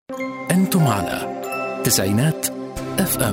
أنتم على تسعينات FM.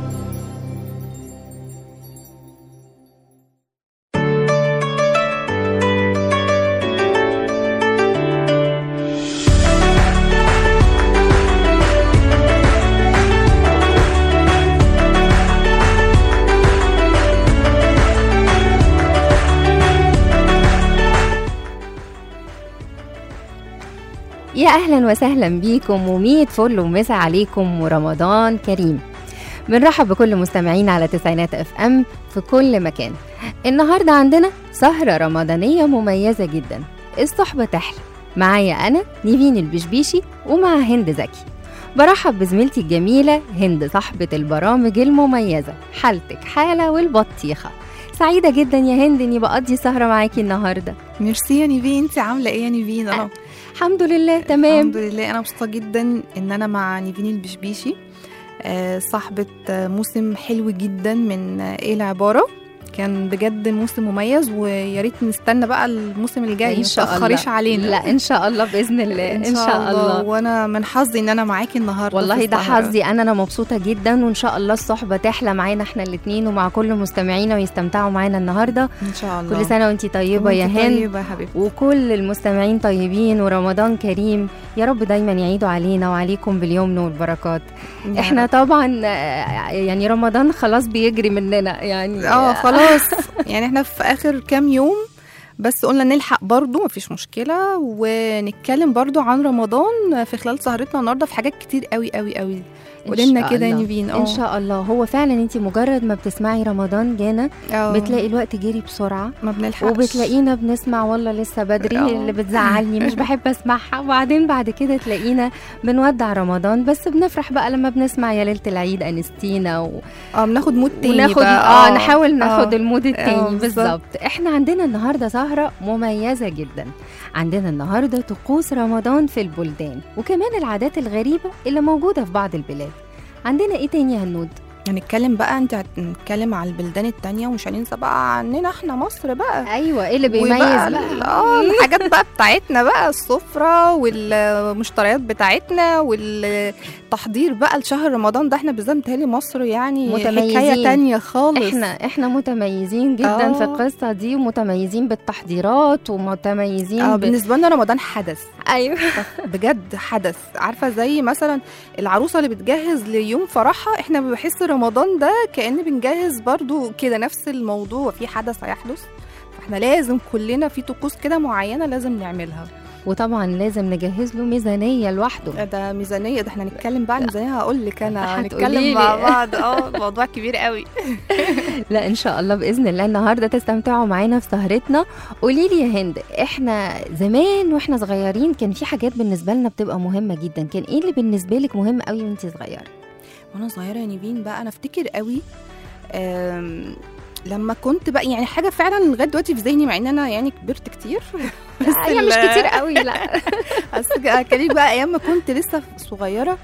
يا أهلا وسهلا بيكم وميت فل ومسا عليكم ورمضان كريم. بنرحب بكل مستمعين على تسعينات FM في كل مكان. النهاردة عندنا سهرة رمضانية مميزة جدا، الصحبة تحلى. معايا أنا نيفين البشبيشي ومع هند زكي. برحب بزميلتي الجميلة هند صاحبة البرامج المميزة حالتك حالة والبطيخة. سعيدة جدا يا هند اني بقضي سهرة معاكي النهاردة. ميرسي يا نيفين، انت عاملة ايه يا نيفين؟ انا الحمد لله تمام. الحمد لله، انا مبسوطة جدا ان انا مع نيفين البشبيشي، صاحبة موسم حلو جدا من ايه العبارة. كان بجد موسم مميز، ويا ريت نستنى بقى الموسم الجاي ان شاء الله. ما تأخريش علينا. لا ان شاء الله باذن الله ان شاء الله. وانا من حظي ان انا معاكي النهارده. والله ده حظي انا مبسوطه جدا، وان شاء الله الصحبه تحلى معانا احنا الاثنين ومع كل مستمعينا ويستمتعوا معانا النهارده ان شاء الله. كل سنه وانتي طيبه يا هند. طيبه يا حبيبتي، وكل المستمعين طيبين ورمضان كريم يا رب دايما يعيدوا علينا وعليكم باليمن والبركات. احنا طبعا يعني رمضان خلاص بيجري مننا يعني خلاص يعني احنا في اخر كام يوم، بس قلنا نلحق برضو مفيش مشكلة ونتكلم برضو عن رمضان في خلال سهرتنا النهاردة في حاجات كتير قوي قوي قوي. قولنا كده يا نيفين. ان شاء الله. هو فعلا انت مجرد ما بتسمعي رمضان جانا بتلاقي الوقت جري بسرعه، ما بنلحقش، وبتلاقينا بنسمع والله لسه بدري اللي بتزعلني مش بحب اسمعها، وبعدين بعد كده تلاقينا بنودع رمضان، بس بنفرح بقى لما بنسمع يا ليله العيد انستينا بناخد مود تاني وناخد بقى. نحاول ناخد المود التاني بالظبط. احنا عندنا النهارده سهره مميزه جدا. عندنا النهارده طقوس رمضان في البلدان، وكمان العادات الغريبه اللي موجوده في بعض البلاد. عندنا ايه تاني يا هنود؟ هنتكلم بقى، انت هنتكلم على البلدان التانية ومش هننسى بقى عننا احنا مصر بقى. ايوه، ايه اللي بيميز بقى الحاجات بقى بتاعتنا بقى، السفرة والمشتريات بتاعتنا والتحضير بقى لشهر رمضان ده. احنا بالذات متهيألي مصر يعني متميزين. حكاية تانية خالص. احنا متميزين جدا في القصة دي، ومتميزين بالتحضيرات ومتميزين بالنسبة لنا رمضان حدث. ايوه بجد حدث. عارفة زي مثلا العروسة اللي بتجهز ليوم فرحها، احنا بنحس رمضان ده كأن بنجهز برضو كده نفس الموضوع، في حدث هيحدث، فاحنا لازم كلنا في طقوس كده معينة لازم نعملها. وطبعا لازم نجهز له ميزانية لوحده. ده ميزانية، ده احنا هنتكلم بقى ميزانية. هقول لك انا هنتكلم مع بعض موضوع كبير قوي. لا ان شاء الله باذن الله النهارده تستمتعوا معانا في سهرتنا. قولي لي يا هند، احنا زمان واحنا صغيرين كان في حاجات بالنسبة لنا بتبقى مهمة جدا، كان ايه اللي بالنسبة لك مهم قوي وانت صغيرة؟ وانا صغيره يا نيفين بقى انا افتكر قوي لما كنت بقى يعني حاجه فعلا لغايه دلوقتي في ذهني، مع ان انا يعني كبرت كتير بس هي مش كتير قوي لا بس كان بقى ايام ما كنت لسه صغيره،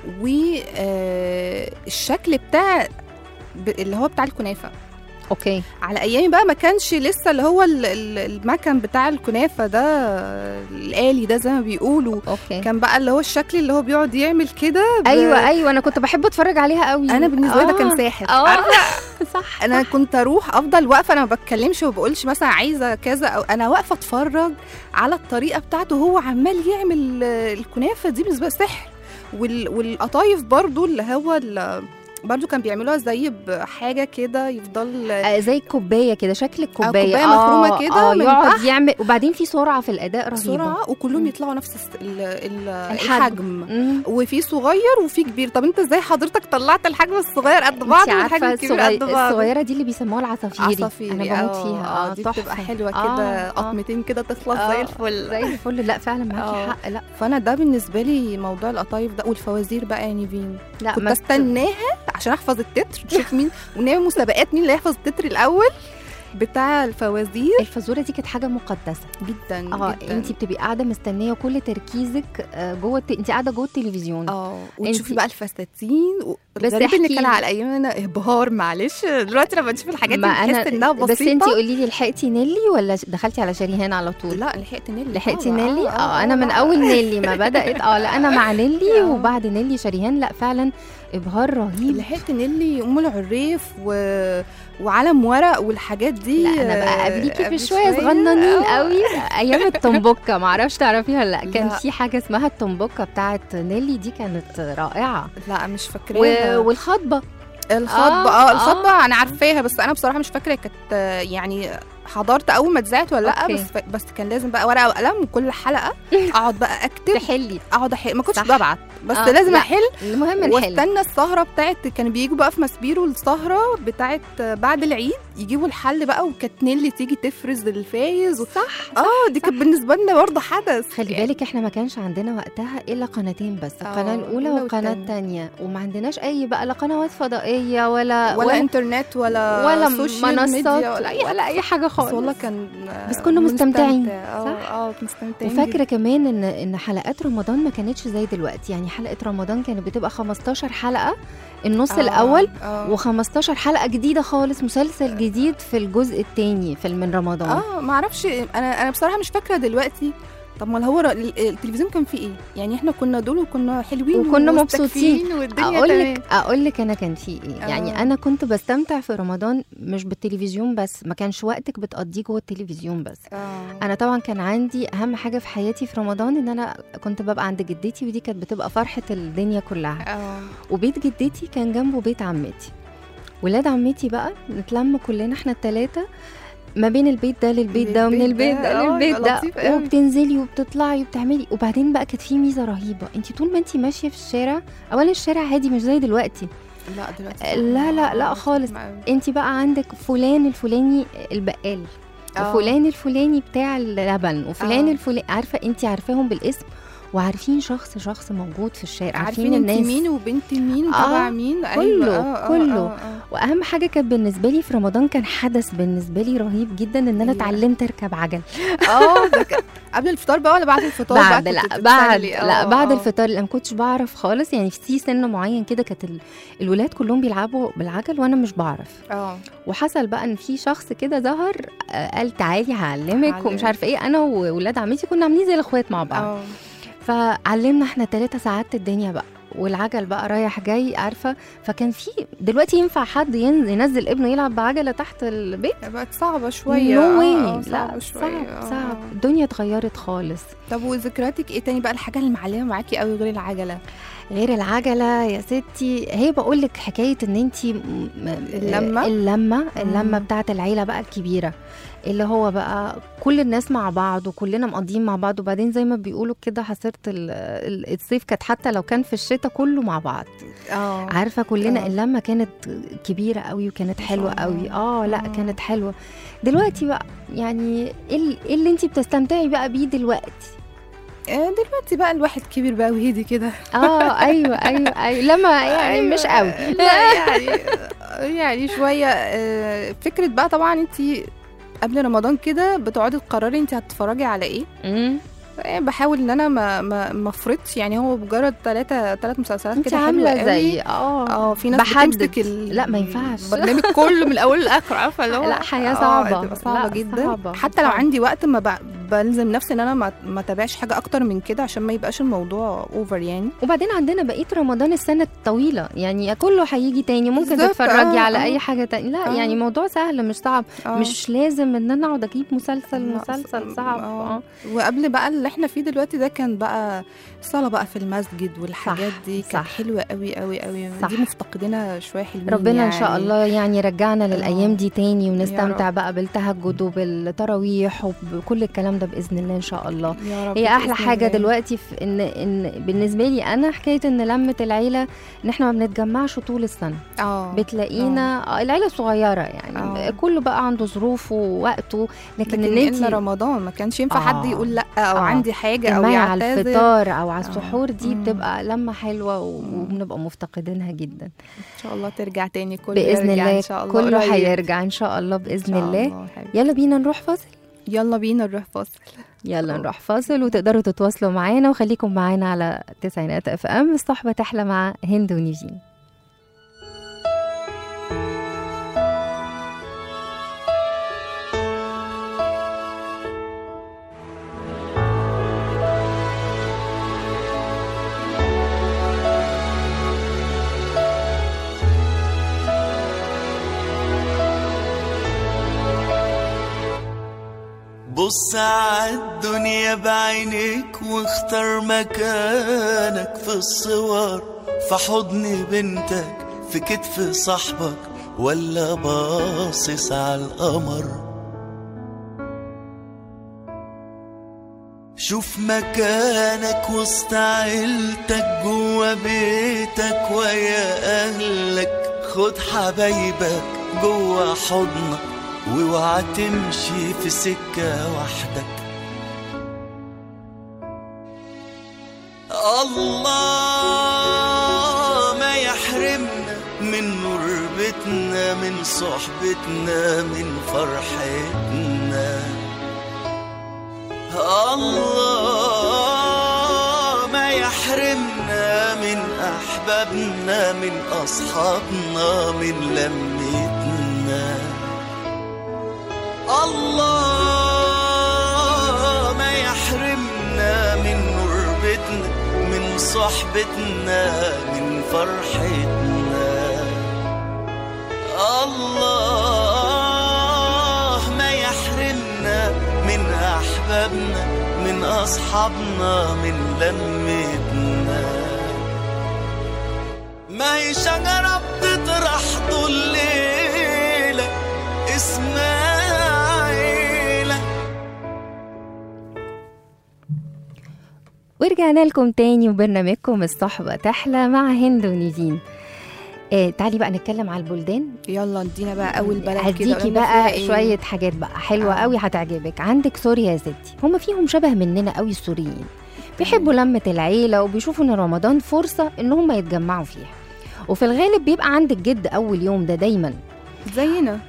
والشكل بتاع اللي هو بتاع الكنافه. اوكي، على ايامي بقى ما كانش لسه اللي هو المكن بتاع الكنافه ده الآلي ده زي ما بيقولوا. أوكي. كان بقى اللي هو الشكل اللي هو بيقعد يعمل كده ايوه انا كنت بحب اتفرج عليها قوي. انا بالنسبه لي ده كان ساحر. صح، انا كنت اروح افضل واقفه، انا ما بتكلمش وما بقولش مثلا عايزه كذا، او انا واقفه اتفرج على الطريقه بتاعته وهو عمال يعمل الكنافه دي. بالنسبه لي سحر. والقطايف برضو اللي هو برضو كان بيعملوها زي بحاجه كده يفضل زي الكوبايه كده، شكل الكوبايه كوبايه مخرومه كده يقعد يعمل، وبعدين في سرعه في الاداء رهيبه، سرعه، وكلهم يطلعوا نفس الحجم. وفي صغير وفي كبير. طب انت ازاي حضرتك طلعت الحجم الصغير قد بعض والحجم الكبير قد بعض؟ الصغيره دي اللي بيسموها العصافيري، انا بموت فيها. دي بتبقى حلوه كده، قطمتين كده تخلص زي الفل زي الفل. لا فعلا معاكي حق. لا فانا ده بالنسبه لي موضوع القطايف ده. والفوازير بقى يا نيفين، لا كنت استناها عشان احفظ التتر، نشوف مين ونعمل مسابقات مين اللي هيحفظ التتر الاول بتاع الفوازير. الفازوره دي كانت حاجه مقدسه جدا جدا. انت بتبقي قاعده مستنيه وكل تركيزك جوه انت قاعده جوه التلفزيون، وتشوفي بقى الفساتين بس الغريب ان احكي كان لي. على ايامنا ابهار، معلش دلوقتي لما نشوف الحاجات دي ما بنحس انها بس بسيطه. انتي قولي لي، لحقتي نيلي ولا دخلتي على شريهان على طول؟ لا لحقت نيلي. لحقتي طبعا. نيلي؟ انا من اول نيلي ما بدات. لا انا مع نيلي، وبعد نيلي شريهان. لا فعلا ابهار رهيب. لحقت نيلي، ام العريف وعلم ورق والحاجات دي. لا انا بقى قبليكي بشويه صغننين قوي، ايام التنبوكه، معرفش تعرفيها ولا لا. كان في حاجه اسمها التنبوكه بتاعت نيلي، دي كانت رائعه. لا مش فاكراها. والخطبه. الخطبه الخطبه انا عارفاها، بس انا بصراحه مش فاكره كانت يعني حضرت اول ما اتذاعت ولا لا. بس كان لازم بقى ورقه وقلم، وكل حلقه اقعد بقى اكتب تحلي، اقعد احل. ما كنتش ببعت، بس لازم احل. المهم نحل. واستنى السهره بتاعت، كانوا بييجوا بقى في مسبيرو السهره بتاعت بعد العيد يجيبوا الحل بقى، وكانت نيلي تيجي تفرز الفايز صح. دي كانت بالنسبه لنا برضه حدث. خلي بالك احنا ما كانش عندنا وقتها الا قناتين بس، القناه الاولى والقناه الثانيه، وما عندناش اي بقى لا قنوات فضائيه ولا انترنت ولا سوشيال ميديا ولا اي حاجه خالص. والله كان بس كنا مستمتعين. صح. مستمتعين. وفاكره كمان ان حلقات رمضان ما كانتش زي دلوقتي. يعني حلقه رمضان كانت بتبقى 15 حلقه النص الاول، و15 حلقه جديده خالص، مسلسل جديد في الجزء الثاني في من رمضان. ما اعرفش، انا بصراحه مش فاكره دلوقتي. طب ما هو التلفزيون كان فيه ايه؟ يعني احنا كنا دول وكنا حلوين وكنا مبسوطين، والدنيا اقول لك انا كان فيه ايه. يعني انا كنت بستمتع في رمضان مش بالتلفزيون بس، ما كانش وقتك بتقضيه جوه التلفزيون بس. انا طبعا كان عندي اهم حاجه في حياتي في رمضان ان انا كنت ببقى عند جدتي، ودي كانت بتبقى فرحه الدنيا كلها. وبيت جدتي كان جنبه بيت عمتي، ولاد عمتي بقى نتلم كلنا احنا الثلاثه ما بين البيت ده للبيت ده، ومن البيت ده للبيت ده، وبتنزلي وبتطلعي وبتعملي. وبعدين بقى كانت في ميزه رهيبه، انت طول ما انت ماشيه في الشارع، اولا الشارع هادي مش زي دلوقتي. لا دلوقتي لا خالص. انت بقى عندك فلان الفلاني البقال، وفلان الفلاني بتاع اللبن، وفلان الفلاني، عارفه انت عارفاهم بالاسم، وعارفين شخص موجود في الشارع، عارفين الناس مين وبنت مين وتبع مين. كله. واهم حاجه كانت بالنسبه لي في رمضان، كان حدث بالنسبه لي رهيب جدا، ان انا اتعلمت اركب عجل. ده قبل الفطار بقى ولا بعد الفطار؟ بعد الفطار. لأ ما كنتش بعرف خالص. يعني في سن معين كده كانت الولاد كلهم بيلعبوا بالعجل وانا مش بعرف. وحصل بقى ان في شخص كده ظهر قال تعالي هعلمك ومش عارفه ايه. انا وولاد عمتي كنا عاملين زي الاخوات مع بعض. فعلمنا احنا 3 ساعات الدنيا بقى، والعجل بقى رايح جاي، عارفه. فكان في دلوقتي ينفع حد ينزل ابنه يلعب بعجله تحت البيت؟ بقت صعبه شويه. لا صعب. الدنيا اتغيرت خالص. طب وذكرياتك ايه تاني بقى، الحاجه اللي معلمه معاكي قوي غير العجله؟ غير العجله يا ستي، هي بقول لك حكايه ان انت اللمه بتاعت العيله بقى الكبيره، اللي هو بقى كل الناس مع بعض وكلنا مقضيين مع بعض. وبعدين زي ما بيقولوا كده حصيرة الصيف كانت حتى لو كان في الشتاء كله مع بعض. عارفة كلنا اللمة كانت كبيرة قوي وكانت حلوة قوي. لا كانت حلوة. دلوقتي بقى يعني ايه اللي انتي بتستمتعي بقى بيه دلوقتي؟ دلوقتي بقى الواحد كبير بقى وهدي كده. ايوه لما يعني مش قوي. لا يعني شوية. فكرة بقى طبعا انتي قبل رمضان كده بتقعدي تقرري انت هتتفرجي على ايه. بحاول ان انا ما افرطش. يعني هو مجرد 3 مسلسلات كده حلوه قوي. زي في ناس بتمسك لا ما ينفعش البرنامج كله من الاول للاخر، عارفه اللي هو لا حياه صعبه. صعبه جدا. حتى لو عندي وقت ما بلزم نفسي ان انا ما تابعش حاجه اكتر من كده عشان ما يبقاش الموضوع اوفر يعني. وبعدين عندنا بقيه رمضان السنه الطويله، يعني كله هيجي تاني، ممكن تتفرجي على اي حاجه تاني. لا يعني موضوع سهل مش صعب. مش لازم ان انا اقعد اجيب مسلسل صعب. وقبل بقى اللي احنا فيه دلوقتي ده كان بقى صلاة بقى في المسجد والحاجات دي كانت حلوة قوي قوي قوي. دي مفتقدينها شوية حلوين. ربنا يعني ان شاء الله يعني رجعنا للايام دي تاني، ونستمتع بقى بالتهجد وبالتراويح وبكل الكلام ده باذن الله ان شاء الله. هي احلى حاجة دلوقتي في ان بالنسبة لي انا حكاية ان لمة العيلة ان احنا ما بنتجمعش طول السنة. بتلاقينا العيلة صغيرة يعني كله بقى عنده ظروفه ووقته، لكن ان انت رمضان ما كانش ينفع حد يقول لا او عندي حاجة او يعتذر على الفطار او على السحور. دي بتبقى لمة حلوة وبنبقى مفتقدينها جدا. ان شاء الله ترجع تاني كله باذن الله. إن شاء الله كله هيرجع ان شاء الله باذن الله. يلا بينا نروح فاصل. يلا نروح فاصل. وتقدروا تتواصلوا معانا وخليكم معانا على تسعينات FM. الصحبة تحلى مع هند ونيفين. بص عالدنيا بعينيك واختار مكانك في الصور، في حضن بنتك، في كتف صاحبك، ولا باصص عالقمر. شوف مكانك وسط عيلتك، جوا بيتك ويا أهلك، خد حبايبك جوا حضنك، واوعى تمشي في سكة وحدك. الله ما يحرمنا من نور بيتنا، من صحبتنا، من فرحتنا. الله ما يحرمنا من أحبابنا، من أصحابنا، من لمتنا. الله ما يحرمنا من نربتنا، من صحبتنا، من فرحتنا. الله ما يحرمنا من أحبابنا، من أصحابنا، من لمتنا. ما هي شجرة بتطرح طول الليلة اسمها عيلة. ورجعنا لكم تاني وبرنامجكم الصحبة تحلى مع هند ونيفين. تعالي بقى نتكلم على البلدان. يلا ادينا بقى اول بلد كده، هديكي بقى شويه حاجات بقى حلوه قوي هتعجبك. عندك سوريا يا ستي، هم فيهم شبه مننا قوي السوريين، بيحبوا لمه العيله وبيشوفوا ان رمضان فرصه ان هم يتجمعوا فيها، وفي الغالب بيبقى عند الجد اول يوم ده دايما زينا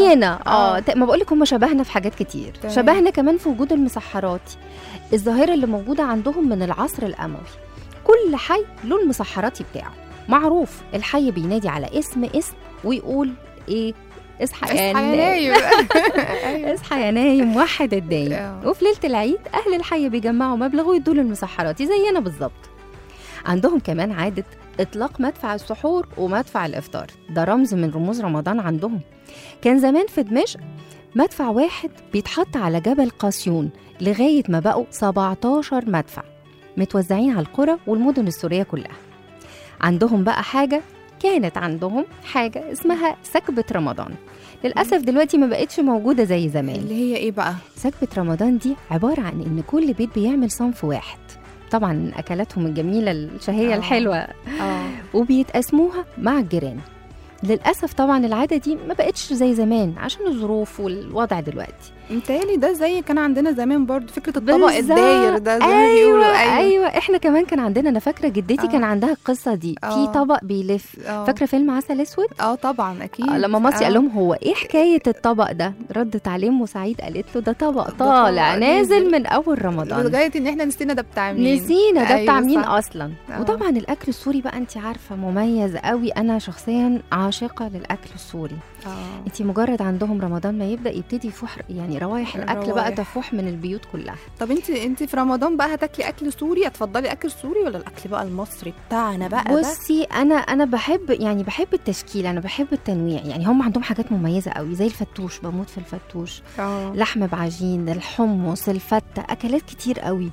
ما بقولك هم شبهنا في حاجات كتير. شبهنا كمان في وجود المسحرات، الظاهره اللي موجوده عندهم من العصر الاموي. كل حي له المسحراتي بتاعه معروف. الحي بينادي على اسم ويقول ايه؟ اصحى يا نايم. اصحى يا نايم، وحد الدايم. وفي ليله العيد اهل الحي بيجمعوا مبلغ ويدوا للمسحراتي زينا بالظبط. عندهم كمان عاده اطلاق مدفع السحور ومدفع الافطار، ده رمز من رموز رمضان عندهم. كان زمان في دمشق مدفع واحد بيتحط على جبل قاسيون لغايه ما بقوا 17 مدفع متوزعين على القرى والمدن السوريه كلها. عندهم بقى كانت عندهم حاجة اسمها سكبة رمضان. للأسف دلوقتي ما بقتش موجودة زي زمان. اللي هي ايه بقى؟ سكبة رمضان دي عبارة عن ان كل بيت بيعمل صنف واحد، طبعا من أكلاتهم الجميلة الشهية الحلوة، وبيتقسموها مع الجيران. للأسف طبعا العادة دي ما بقتش زي زمان عشان الظروف والوضع دلوقتي. متهيألي ده زي كان عندنا زمان برضو، فكرة الطبق الداير ده زي ما بيقولوا. أيوة احنا كمان كان عندنا، أنا فاكرة جدتي كان عندها القصة دي في طبق بيلف. فاكرة فيلم عسل أسود؟ طبعا أكيد. لما مصري قال لهم هو ايه حكاية الطبق ده، ردت عليه أم سعيد قالت له ده طبق طالع نازل من أول رمضان. لغاية إن احنا نسينا ده بتاع مين. نسينا ده بتاع مين أصلا. وطبعا الأكل السوري بقى أنت عارفة مميز قوي. أنا شخصيا عاشقة للأكل السوري. أنت مجرد عندهم رمضان ما يبتدي يفوح، يعني روايح الأكل بقى تفوح من البيوت كلها. طب انت في رمضان بقى هتاكلي اكل سوري؟ هتفضلي اكل سوري ولا الاكل بقى المصري بتاعنا بقى؟ بصي انا بحب التشكيل، انا بحب التنويع. يعني هم عندهم حاجات مميزه قوي زي الفتوش، بموت في الفتوش. لحم بعجين، الحمص، الفته، اكلات كتير قوي.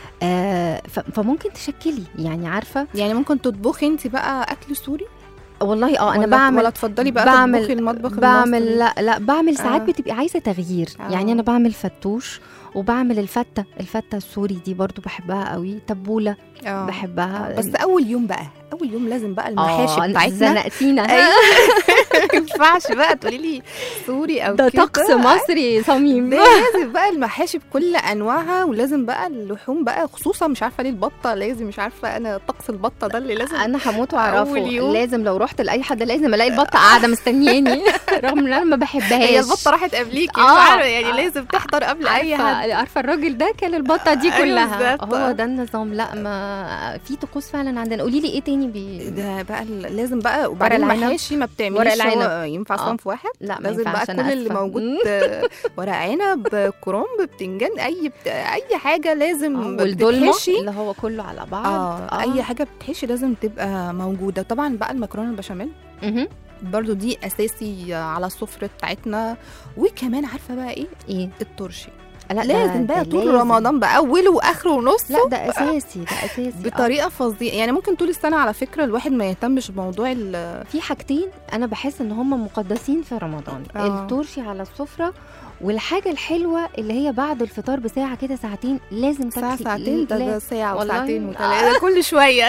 فممكن تشكلي، يعني عارفه، يعني ممكن تطبخي انت بقى اكل سوري. والله انا بعمل، ولا تفضلي بقى تطبخي المطبخ بعمل المصري؟ لا بعمل ساعات بتبقي عايزه تغيير. يعني انا بعمل فتوش وبعمل الفته السوري دي برضو بحبها قوي. تبوله بحبها. بس اول يوم لازم بقى المحاشي بتاعتنا. زنقتينا. ما ينفعش بقى تقولي لي سوري او ده طقس مصري صميم. لازم بقى المحاشي بكل انواعها، ولازم بقى اللحوم بقى، خصوصا مش عارفه ليه البطه لازم، مش عارفه انا طقس البطه ده اللي لازم انا هموت واعرفه. لازم لو رحت لاي حد لازم الاقي البطه قاعده مستنياني رغم ان انا ما بحبهاش. هي البطه راحت قبليكي، مش عارفه يعني لازم تحضر قبل اي حد. عارفه الراجل ده كان البطه دي كلها. هو ده النظام. لا ما في طقوس فعلا عندنا. قولي لي ايه تاني ده بقى لازم بقى. وبعدين المحاشي ما بتعمليش ورق العنب ينفع صنف واحد؟ لا لازم بقى كل اللي موجود ورق عنب، كرنب، بتنجان، اي حاجه لازم. والدولمه اللي هو كله على بعض. اي حاجه بتحشي لازم تبقى موجوده. طبعا بقى المكرونه البشاميل برضو دي اساسي على السفره بتاعتنا. وكمان عارفه بقى ايه الترشي. لا لازم بقى ده طول لازم. رمضان بقى اوله واخره ونصه. لا ده اساسي، ده اساسي. بطريقه فظيعه يعني. ممكن طول السنه على فكره الواحد ما يهتمش بموضوع في حاجتين انا بحس ان هم مقدسين في رمضان، الترشي على السفره، والحاجه الحلوه اللي هي بعد الفطار بساعه كده، ساعتين لازم ساعه تاكلي. ساعتين، ده ساعه والله. وساعتين وثلاثه كل شويه.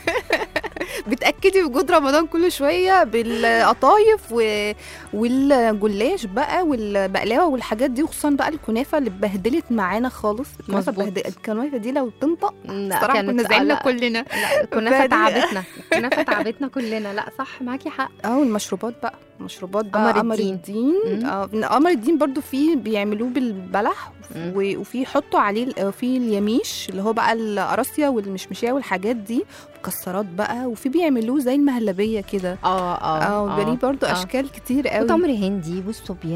بتاكدي وجود رمضان كل شويه بالقطايف والجلاش بقى والبقلاوه والحاجات دي، وخصوصا بقى الكنافه اللي اتبهدلت معانا خالص. الكنافه دي لو تنطق صراحه كنا زعلنا كلنا. لا الكنافه تعبتنا، الكنافه تعبتنا كلنا. لا صح معاكي حق. والمشروبات بقى، مشروبات بقى قمر الدين. قمر الدين برضو فيه بيعملوه بالبلح، وفي يحطوا عليه في اليميش اللي هو بقى القراصيه والمشمشيه والحاجات دي، مكسرات بقى، وفي بيعملوه زي المهلبيه كده. بيبقى برضو اشكال كتير قوي، وتمر هندي والصوبيا.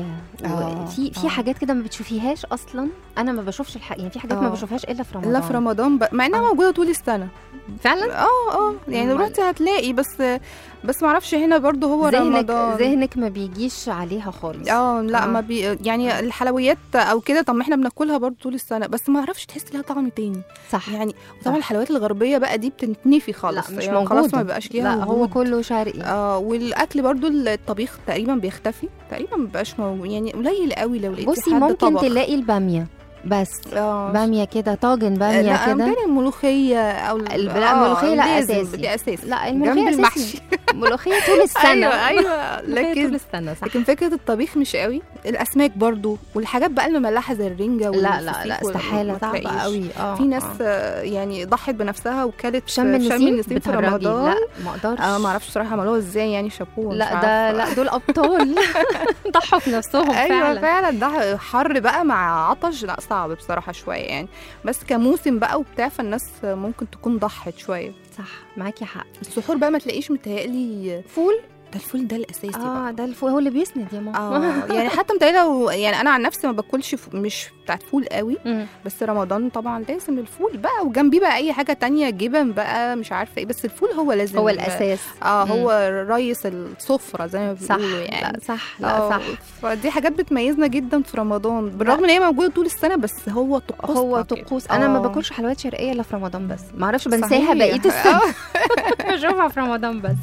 في حاجات كده ما بتشوفيهاش اصلا. انا ما بشوفش يعني في حاجات ما بشوفهاش الا في رمضان. الا في رمضان مع انها موجوده طول السنه فعلا. يعني رحتي هتلاقي، بس ما اعرفش هنا برضو هو رمضان ذهنك ما بيجيش عليها خالص. لا ما يعني الحلويات او كده، طب ما احنا بناكلها برضو طول السنه، بس ما اعرفش تحسي لها طعم تاني. صح يعني طبعا الحلويات الغربيه بقى دي بتنتنفي خالص، لا مش يعني موجوده خلاص ما بقاش ليها لا وجود. هو كله شرقي. والاكل برضو الطبيخ تقريبا بيختفي، تقريبا ما بقاش موجود، يعني قليل قوي لو لقيتي بصي حد ممكن طبخ. تلاقي الباميه بس. باميه كده، طاجن باميه كده. لا الملوخيه او لا الملوخيه لا اساسي، دي اساسي. لا الملوخيه جنب المحشي. الملوخيه طول السنه. ايوه طول السنه صح. لكن فكره الطبيخ مش قوي. الاسماك برضو والحاجات بقى المملحه زي الرنجه لا استحاله، صعبه قوي. في ناس يعني ضحت بنفسها وكلت شم النسيم في رمضان. لا ما اقدرش. ما اعرفش صراحه عملوها ازاي، يعني شابوه. لا دول ابطال. ضحوا في نفسهم. ايوه فعلا ده حر بقى مع عطش، لا صعب بصراحه شويه يعني، بس كموسم بقى وبتاع فالناس ممكن تكون ضحت شويه. صح معاكي حق. السحور بقى ما تلاقيش متهيألي فول. ده الفول ده الاساسي بقى. ده الفول هو اللي بيسند يا ماما. يعني حتى متهيألي يعني انا عن نفسي ما باكلش مش بتاعت فول قوي. بس رمضان طبعا لازم الفول بقى، وجنبيه بقى اي حاجه تانية، جبن بقى مش عارفه ايه، بس الفول هو لازم، هو الاساس. هو رئيس السفره زي ما بيقولوا يعني. لا صح. لا صح. فدي حاجات بتميزنا جدا في رمضان، بالرغم ان هي موجوده طول السنه، بس هو طقوس. انا ما باكلش حلويات شرقيه الا في رمضان بس، ما اعرفش بنساها بقيه السنه. بشوفها في رمضان بس.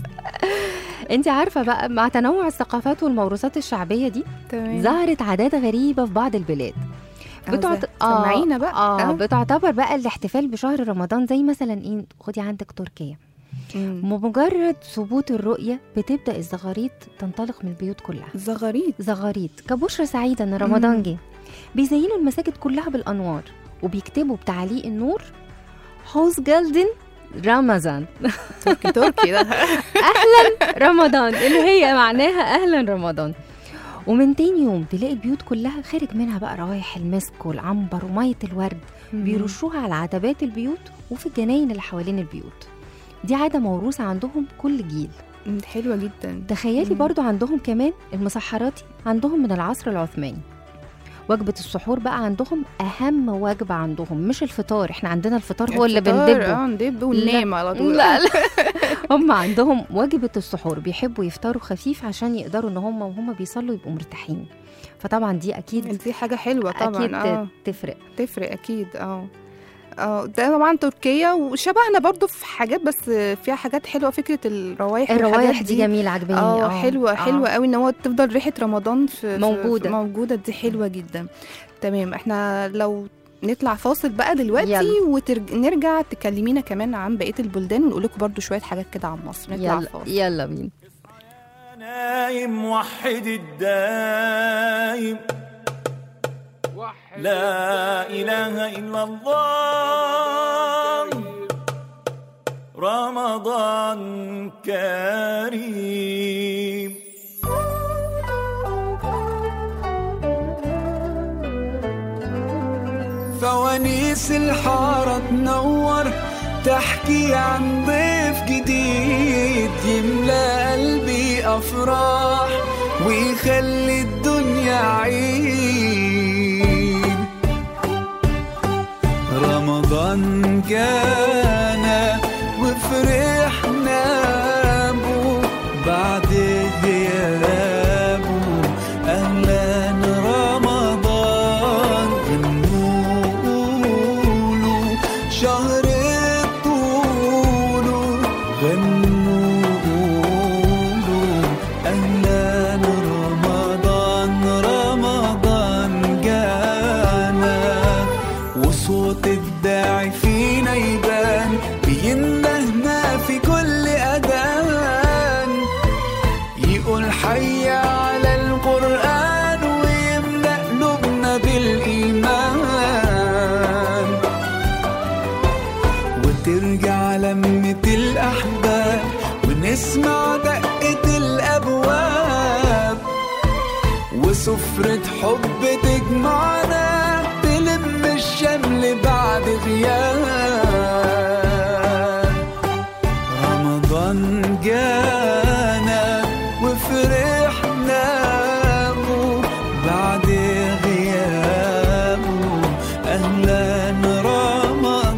انت عارفه بقى مع تنوع الثقافات والموروثات الشعبيه دي ظهرت عادات غريبه في بعض البلاد. سمعينا بقى. بتعتبر بقى الاحتفال بشهر رمضان زي مثلا ايه، خدي عندك تركيا. بمجرد ثبوت الرؤيه بتبدا الزغاريط تنطلق من البيوت كلها. زغاريط كبشرى سعيده ان رمضان جه. بيزينوا المساجد كلها بالانوار، وبيكتبوا بتعليق النور هوز جالدن رمضان. تركي ده. اهلا رمضان، اللي هي معناها اهلا رمضان. ومن تاني يوم تلاقي البيوت كلها خارج منها بقى روايح المسك والعنبر وميه الورد، بيرشوها على عتبات البيوت وفي الجناين اللي حوالين البيوت. دي عاده موروثه عندهم كل جيل. حلوه جدا. تخيلي برضو عندهم كمان المسحراتي، عندهم من العصر العثماني. وجبة السحور بقى عندهم أهم وجبة عندهم، مش الفطار. احنا عندنا الفطار هو اللي بندبه. ندب وننام على طول. لا هم عندهم وجبة السحور، بيحبوا يفطروا خفيف عشان يقدروا ان هم وهم بيصلوا يبقوا مرتاحين. فطبعا دي أكيد دي حاجة حلوة طبعا. أكيد تفرق أكيد. ده طبعا تركيا وشبهنا برضو في حاجات، بس فيها حاجات حلوه. فكره الروايح دي جميله، عجباني. حلوه قوي ان هو تفضل ريحه رمضان موجوده. دي حلوه جدا. تمام، احنا لو نطلع فاصل بقى دلوقتي ونرجع تكلمينا كمان عن بقيه البلدان، ونقول لكم برضو شويه حاجات كده عن مصر. نطلع فاصل. يلا بينا. نايم موحد الدايم، لا إله إلا الله، رمضان كريم. فوانيس الحارة تنور، تحكي عن ضيف جديد، يملى قلبي أفراح ويخلي الدنيا عيد. رمضان جانا وفرحنا بو بعد غيابه، أهلا رمضان. غنوا غنوا قولوا أهلا رمضان رمضان جانا، وصوت الداعي فينا يبان بيندهنا في كل أذان، يقول حي على القرآن ويملأ قلوبنا بالإيمان، وترجع لمة الأحباب ونسمع دقة الأبواب، وسفرة حب تجمعنا تلم الشمل بعد غياب. رمضان جانا وفرحنا بعد غيابه، أهلا رمضان.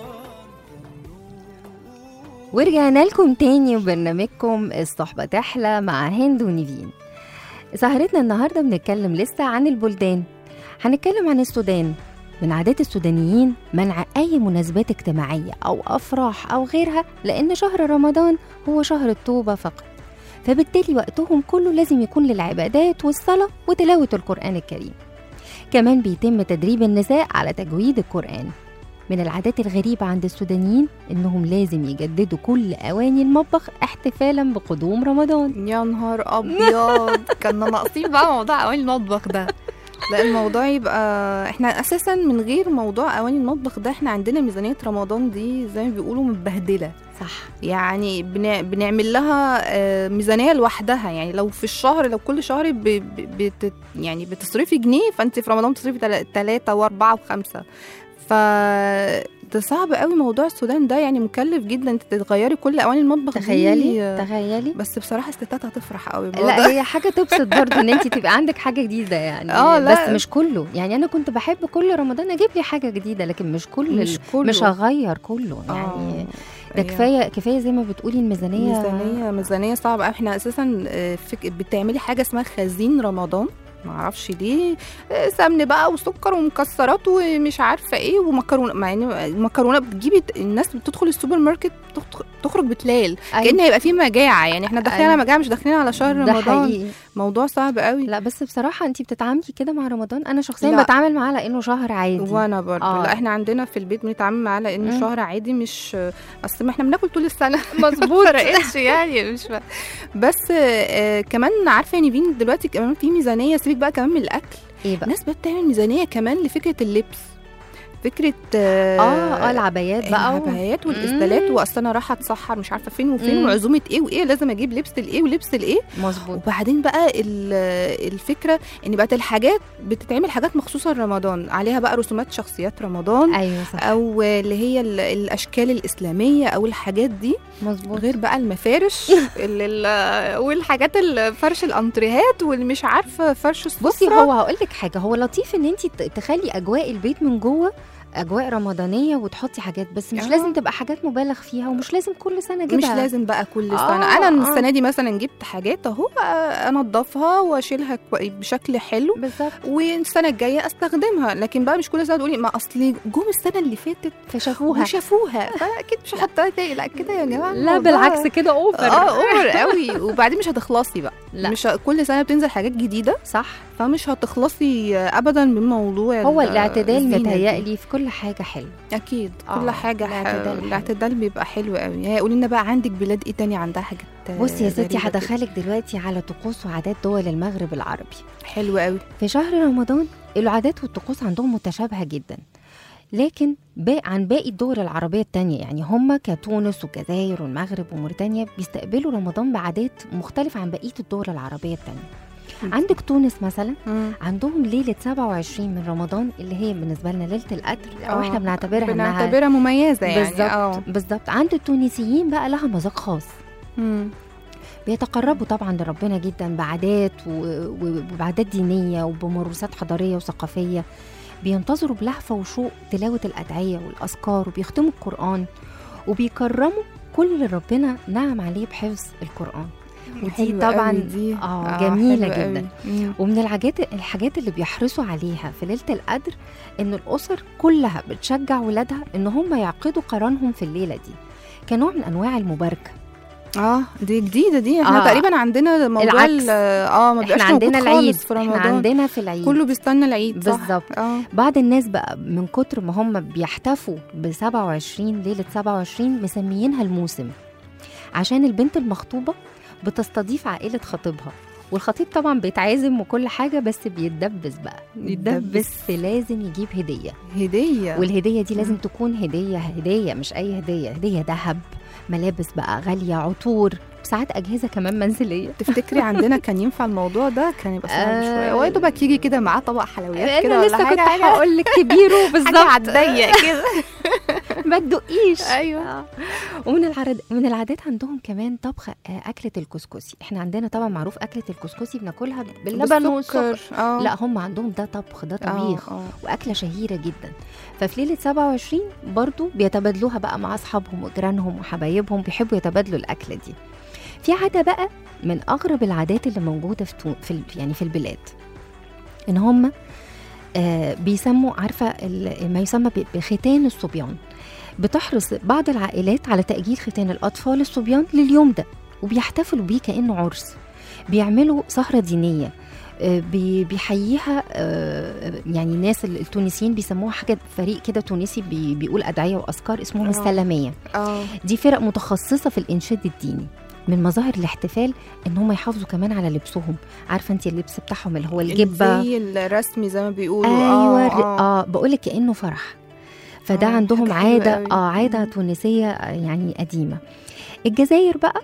ورجعنا لكم تاني وبرنامجكم الصحبة تحلى مع هند ونيفين. سهرتنا النهاردة بنتكلم لسه عن البلدان. هنتكلم عن السودان. من عادات السودانيين منع أي مناسبات اجتماعية أو أفراح أو غيرها، لأن شهر رمضان هو شهر التوبة فقط، فبالتالي وقتهم كله لازم يكون للعبادات والصلاة وتلاوة القرآن الكريم. كمان بيتم تدريب النساء على تجويد القرآن. من العادات الغريبة عند السودانيين إنهم لازم يجددوا كل أواني المطبخ احتفالا بقدوم رمضان. يا نهار ابيض، كنا ناقصين بقى موضوع اواني المطبخ ده. لا الموضوع يبقى احنا اساسا من غير موضوع اواني المطبخ ده احنا عندنا ميزانية رمضان دي زي ما بيقولوا متبهدلة. صح. يعني بنعمل لها ميزانية لوحدها. يعني لو في الشهر، لو كل شهر يعني بتصرفي جنيه، فانت في رمضان بتصرفي 3 و4 و5. ده صعب قوي موضوع السودان ده، يعني مكلف جدا انت تغيري كل اواني المطبخ. تخيلي. بس بصراحه الستات هتفرح قوي. لا هي حاجه تبسط برضو ان انت تبقى عندك حاجه جديده يعني. لا. بس مش كله. يعني انا كنت بحب كل رمضان اجيب لي حاجه جديده، لكن مش كله. مش هغير كله يعني. ده كفايه زي ما بتقولي ميزانيه صعبه. احنا اساسا بتعملي حاجه اسمها خزين رمضان، معرفش ليه، سمن بقى وسكر ومكسرات ومش عارفه ايه ومكرونه. مع ان مكرونه بتجيبي، الناس بتدخل السوبر ماركت تخرج بتلال. أيوة. كأن هيبقى فيه مجاعه. يعني احنا داخلين على مجاعه، مش داخلين على شهر رمضان. حقيقي. موضوع صعب قوي. لا بس بصراحه انت بتتعاملي كده مع رمضان. انا شخصيا بتعامل معاه لانه شهر عادي. وانا برضه لا، احنا عندنا في البيت بنتعامل معاه لانه شهر عادي. مش اصل ما احنا بناكل طول السنه. مظبوط. فرقتش يعني مش بس كمان عارفه يعني فين دلوقتي كمان في ميزانيه. سيبك بقى كمان من الاكل. ايه بقى؟ الناس بتعمل ميزانيه كمان لفكره اللبس، فكره العبايات بقى، العبايات والاسدالات. واصل انا رايحه اتسحر مش عارفه فين وفين وعزومه ايه وايه، لازم اجيب لبس الايه ولبس الايه. مظبوط. وبعدين بقى الفكره ان بقت الحاجات بتتعمل حاجات مخصوصه لرمضان، عليها بقى رسومات شخصيات رمضان. ايوه صح. او اللي هي الاشكال الاسلاميه او الحاجات دي. مظبوط. غير بقى المفارش والحاجات الفرش الانتريهات والمش عارفه فرش السفره. بصي هو هقول لك حاجه، هو لطيف ان انت تخلي اجواء البيت من جوه اجواء رمضانيه وتحطي حاجات، بس مش لازم تبقى حاجات مبالغ فيها، ومش لازم كل سنه اجيبها. مش لازم بقى كل سنه. انا السنه دي مثلا جبت حاجات اهو انضفها واشيلها بشكل حلو بالظبط، والسنه الجايه استخدمها. لكن بقى مش كل سنه تقولي ما اصلي جم السنه اللي فاتت فشافوها فانا اكيد مش هحطها تاني. لا كده يا جماعه، لا بالعكس كده اوفر. اوفر قوي. وبعدين مش هتخلصي بقى. لا. مش كل سنه بتنزل حاجات جديده. صح. فمش هتخلصي ابدا من موضوع هو الاعتدال متهيألي في كل حاجه حلو. اكيد كل حاجه الاعتدال بيبقى حلو قوي. هي قولي لنا بقى عندك بلاد ايه تاني عندها حاجات؟ بصي يا ستي هدخلك دلوقتي على طقوس وعادات دول المغرب العربي. حلو قوي. في شهر رمضان العادات والطقوس عندهم متشابهه جدا، لكن عن باقي الدول العربيه التانية. يعني هم كتونس والجزائر والمغرب وموريتانيا بيستقبلوا رمضان بعادات مختلفه عن بقيه الدول العربيه التانية. عندك تونس مثلا عندهم ليلة 27 من رمضان اللي هي بالنسبة لنا ليلة القدر، أو إحنا بنعتبرها مميزة يعني. بالظبط. عند التونسيين بقى لها مذاق خاص. بيتقربوا طبعا لربنا جدا بعادات وبعادات دينية وبممارسات حضارية وثقافية. بينتظروا بلهفة وشوق تلاوة الأدعية والأذكار، وبيختموا القرآن، وبيكرموا كل اللي ربنا نعم عليه بحفظ القرآن. ودي حلوة طبعا قوي دي. جميله حلوة جدا. قوي. ومن الحاجات اللي بيحرصوا عليها في ليله القدر ان الاسر كلها بتشجع ولادها ان هم يعقدوا قرانهم في الليله دي كنوع من انواع المباركه. دي جديده دي. احنا تقريبا عندنا موضوع العكس. ما بقاش احنا عندنا موجود العيد، خالص في رمضان. احنا عندنا في العيد كله بيستنى العيد. بالظبط. بعض الناس بقى من كتر ما هم بيحتفوا ب 27 ليله 27 مسميينها الموسم، عشان البنت المخطوبه بتستضيف عائله خطيبها، والخطيب طبعا بيتعازم وكل حاجه، بس بيتدبس بقى، بيتدبس لازم يجيب هديه. والهديه دي لازم تكون هديه مش اي هديه ذهب، ملابس بقى غاليه، عطور، ساعات اجهزه كمان منزليه. تفتكري عندنا كان ينفع الموضوع ده؟ كان يبقى صعب شويه. هو يا دوبك يجي كده معاه طبق حلويات كده ولا لسه حاجه. كنت هقول لك كبيره بالظبط، حاجه عالضيق كده. ما تدقيش. ايوه. من العادات عندهم كمان طبخ اكله الكسكسي. احنا عندنا طبعا معروف اكله الكسكسي بناكلها باللبن والسكر. لا هم عندهم ده طبخ، ده طبيخ واكله شهيره جدا. ففي ليله 27 برضو بيتبادلوها بقى مع اصحابهم وجيرانهم وحبايبهم، بيحبوا يتبادلوا الاكله دي. في عاده بقى من اغرب العادات اللي موجوده في البلاد، ان هم بيسموا، عارفه ما يسمى بختان الصبيان. بتحرص بعض العائلات على تأجيل ختان الأطفال الصبيان لليوم ده، وبيحتفلوا بيه كأنه عرس. بيعملوا سهرة دينية بيحييها، يعني الناس التونسيين بيسموها حاجة، فريق كده تونسي بيقول أدعية وأذكار اسمهم السلامية. دي فرق متخصصة في الإنشاد الديني. من مظاهر الاحتفال ان هم يحافظوا كمان على لبسهم. عارفه انت اللبس بتاعهم اللي هو الجبه زي الرسمي زي ما بيقولوا. ايوه. بقولك كأنه فرح. فده عندهم عادة تونسية يعني قديمة. الجزائر بقى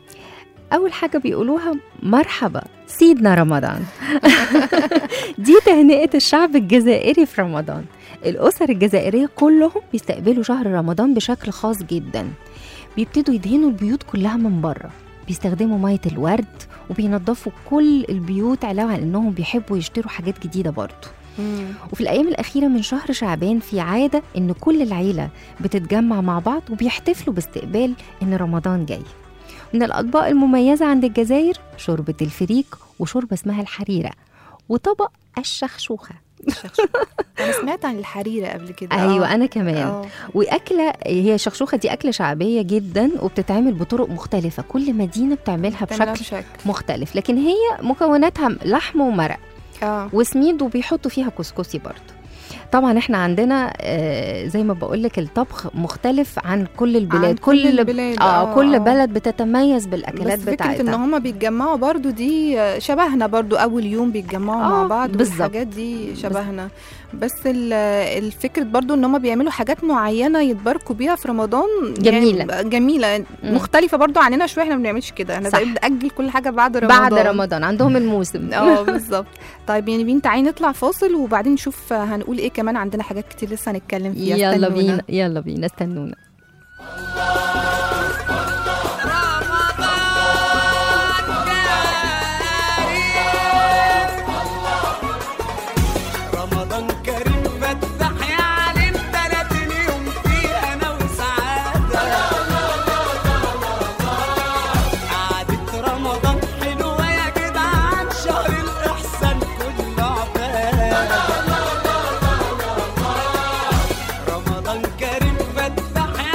أول حاجة بيقولوها مرحبا سيدنا رمضان. دي تهنئة الشعب الجزائري في رمضان. الأسر الجزائرية كلهم بيستقبلوا شهر رمضان بشكل خاص جدا. بيبتدوا يدهنوا البيوت كلها من بره، بيستخدموا مية الورد، وبينظفوا كل البيوت، علاوة عن إنهم بيحبوا يشتروا حاجات جديدة برضو. وفي الأيام الأخيرة من شهر شعبان في عادة إن كل العيلة بتتجمع مع بعض وبيحتفلوا باستقبال إن رمضان جاي. من الأطباق المميزة عند الجزائر شوربة الفريك، وشوربة اسمها الحريرة، وطبق الشخشوخة. أنا سمعت عن الحريرة قبل كده. أيوة أنا كمان. وأكلة هي الشخشوخة دي أكلة شعبية جدا، وبتتعمل بطرق مختلفة، كل مدينة بتعملها بشكل مختلف، لكن هي مكوناتها لحم ومرق وسميد، وبيحطوا فيها كسكسي برضو. طبعا احنا عندنا زي ما بقولك الطبخ مختلف عن كل البلاد. كل بلد بتتميز بالاكلات بتاعتها. فكرة ان هما بيتجمعوا برضو دي شبهنا، برضو اول يوم بيتجمعوا مع بعض، والحاجات دي شبهنا. بس الفكرة برضو ان هما بيعملوا حاجات معينة يتباركوا بيها في رمضان. جميلة يعني جميلة مختلفة برضو عننا شوية. احنا ما بنعملش كده، احنا بنأجل كل حاجة بعد رمضان. عندهم الموسم. بالظبط. طيب يعني بينا تعالي نطلع فاصل وبعدين نشوف هنقول ايه كمان. عندنا حاجات كتير لسه هنتكلم فيها. يلا بينا استنونا. رمضان كريم فتح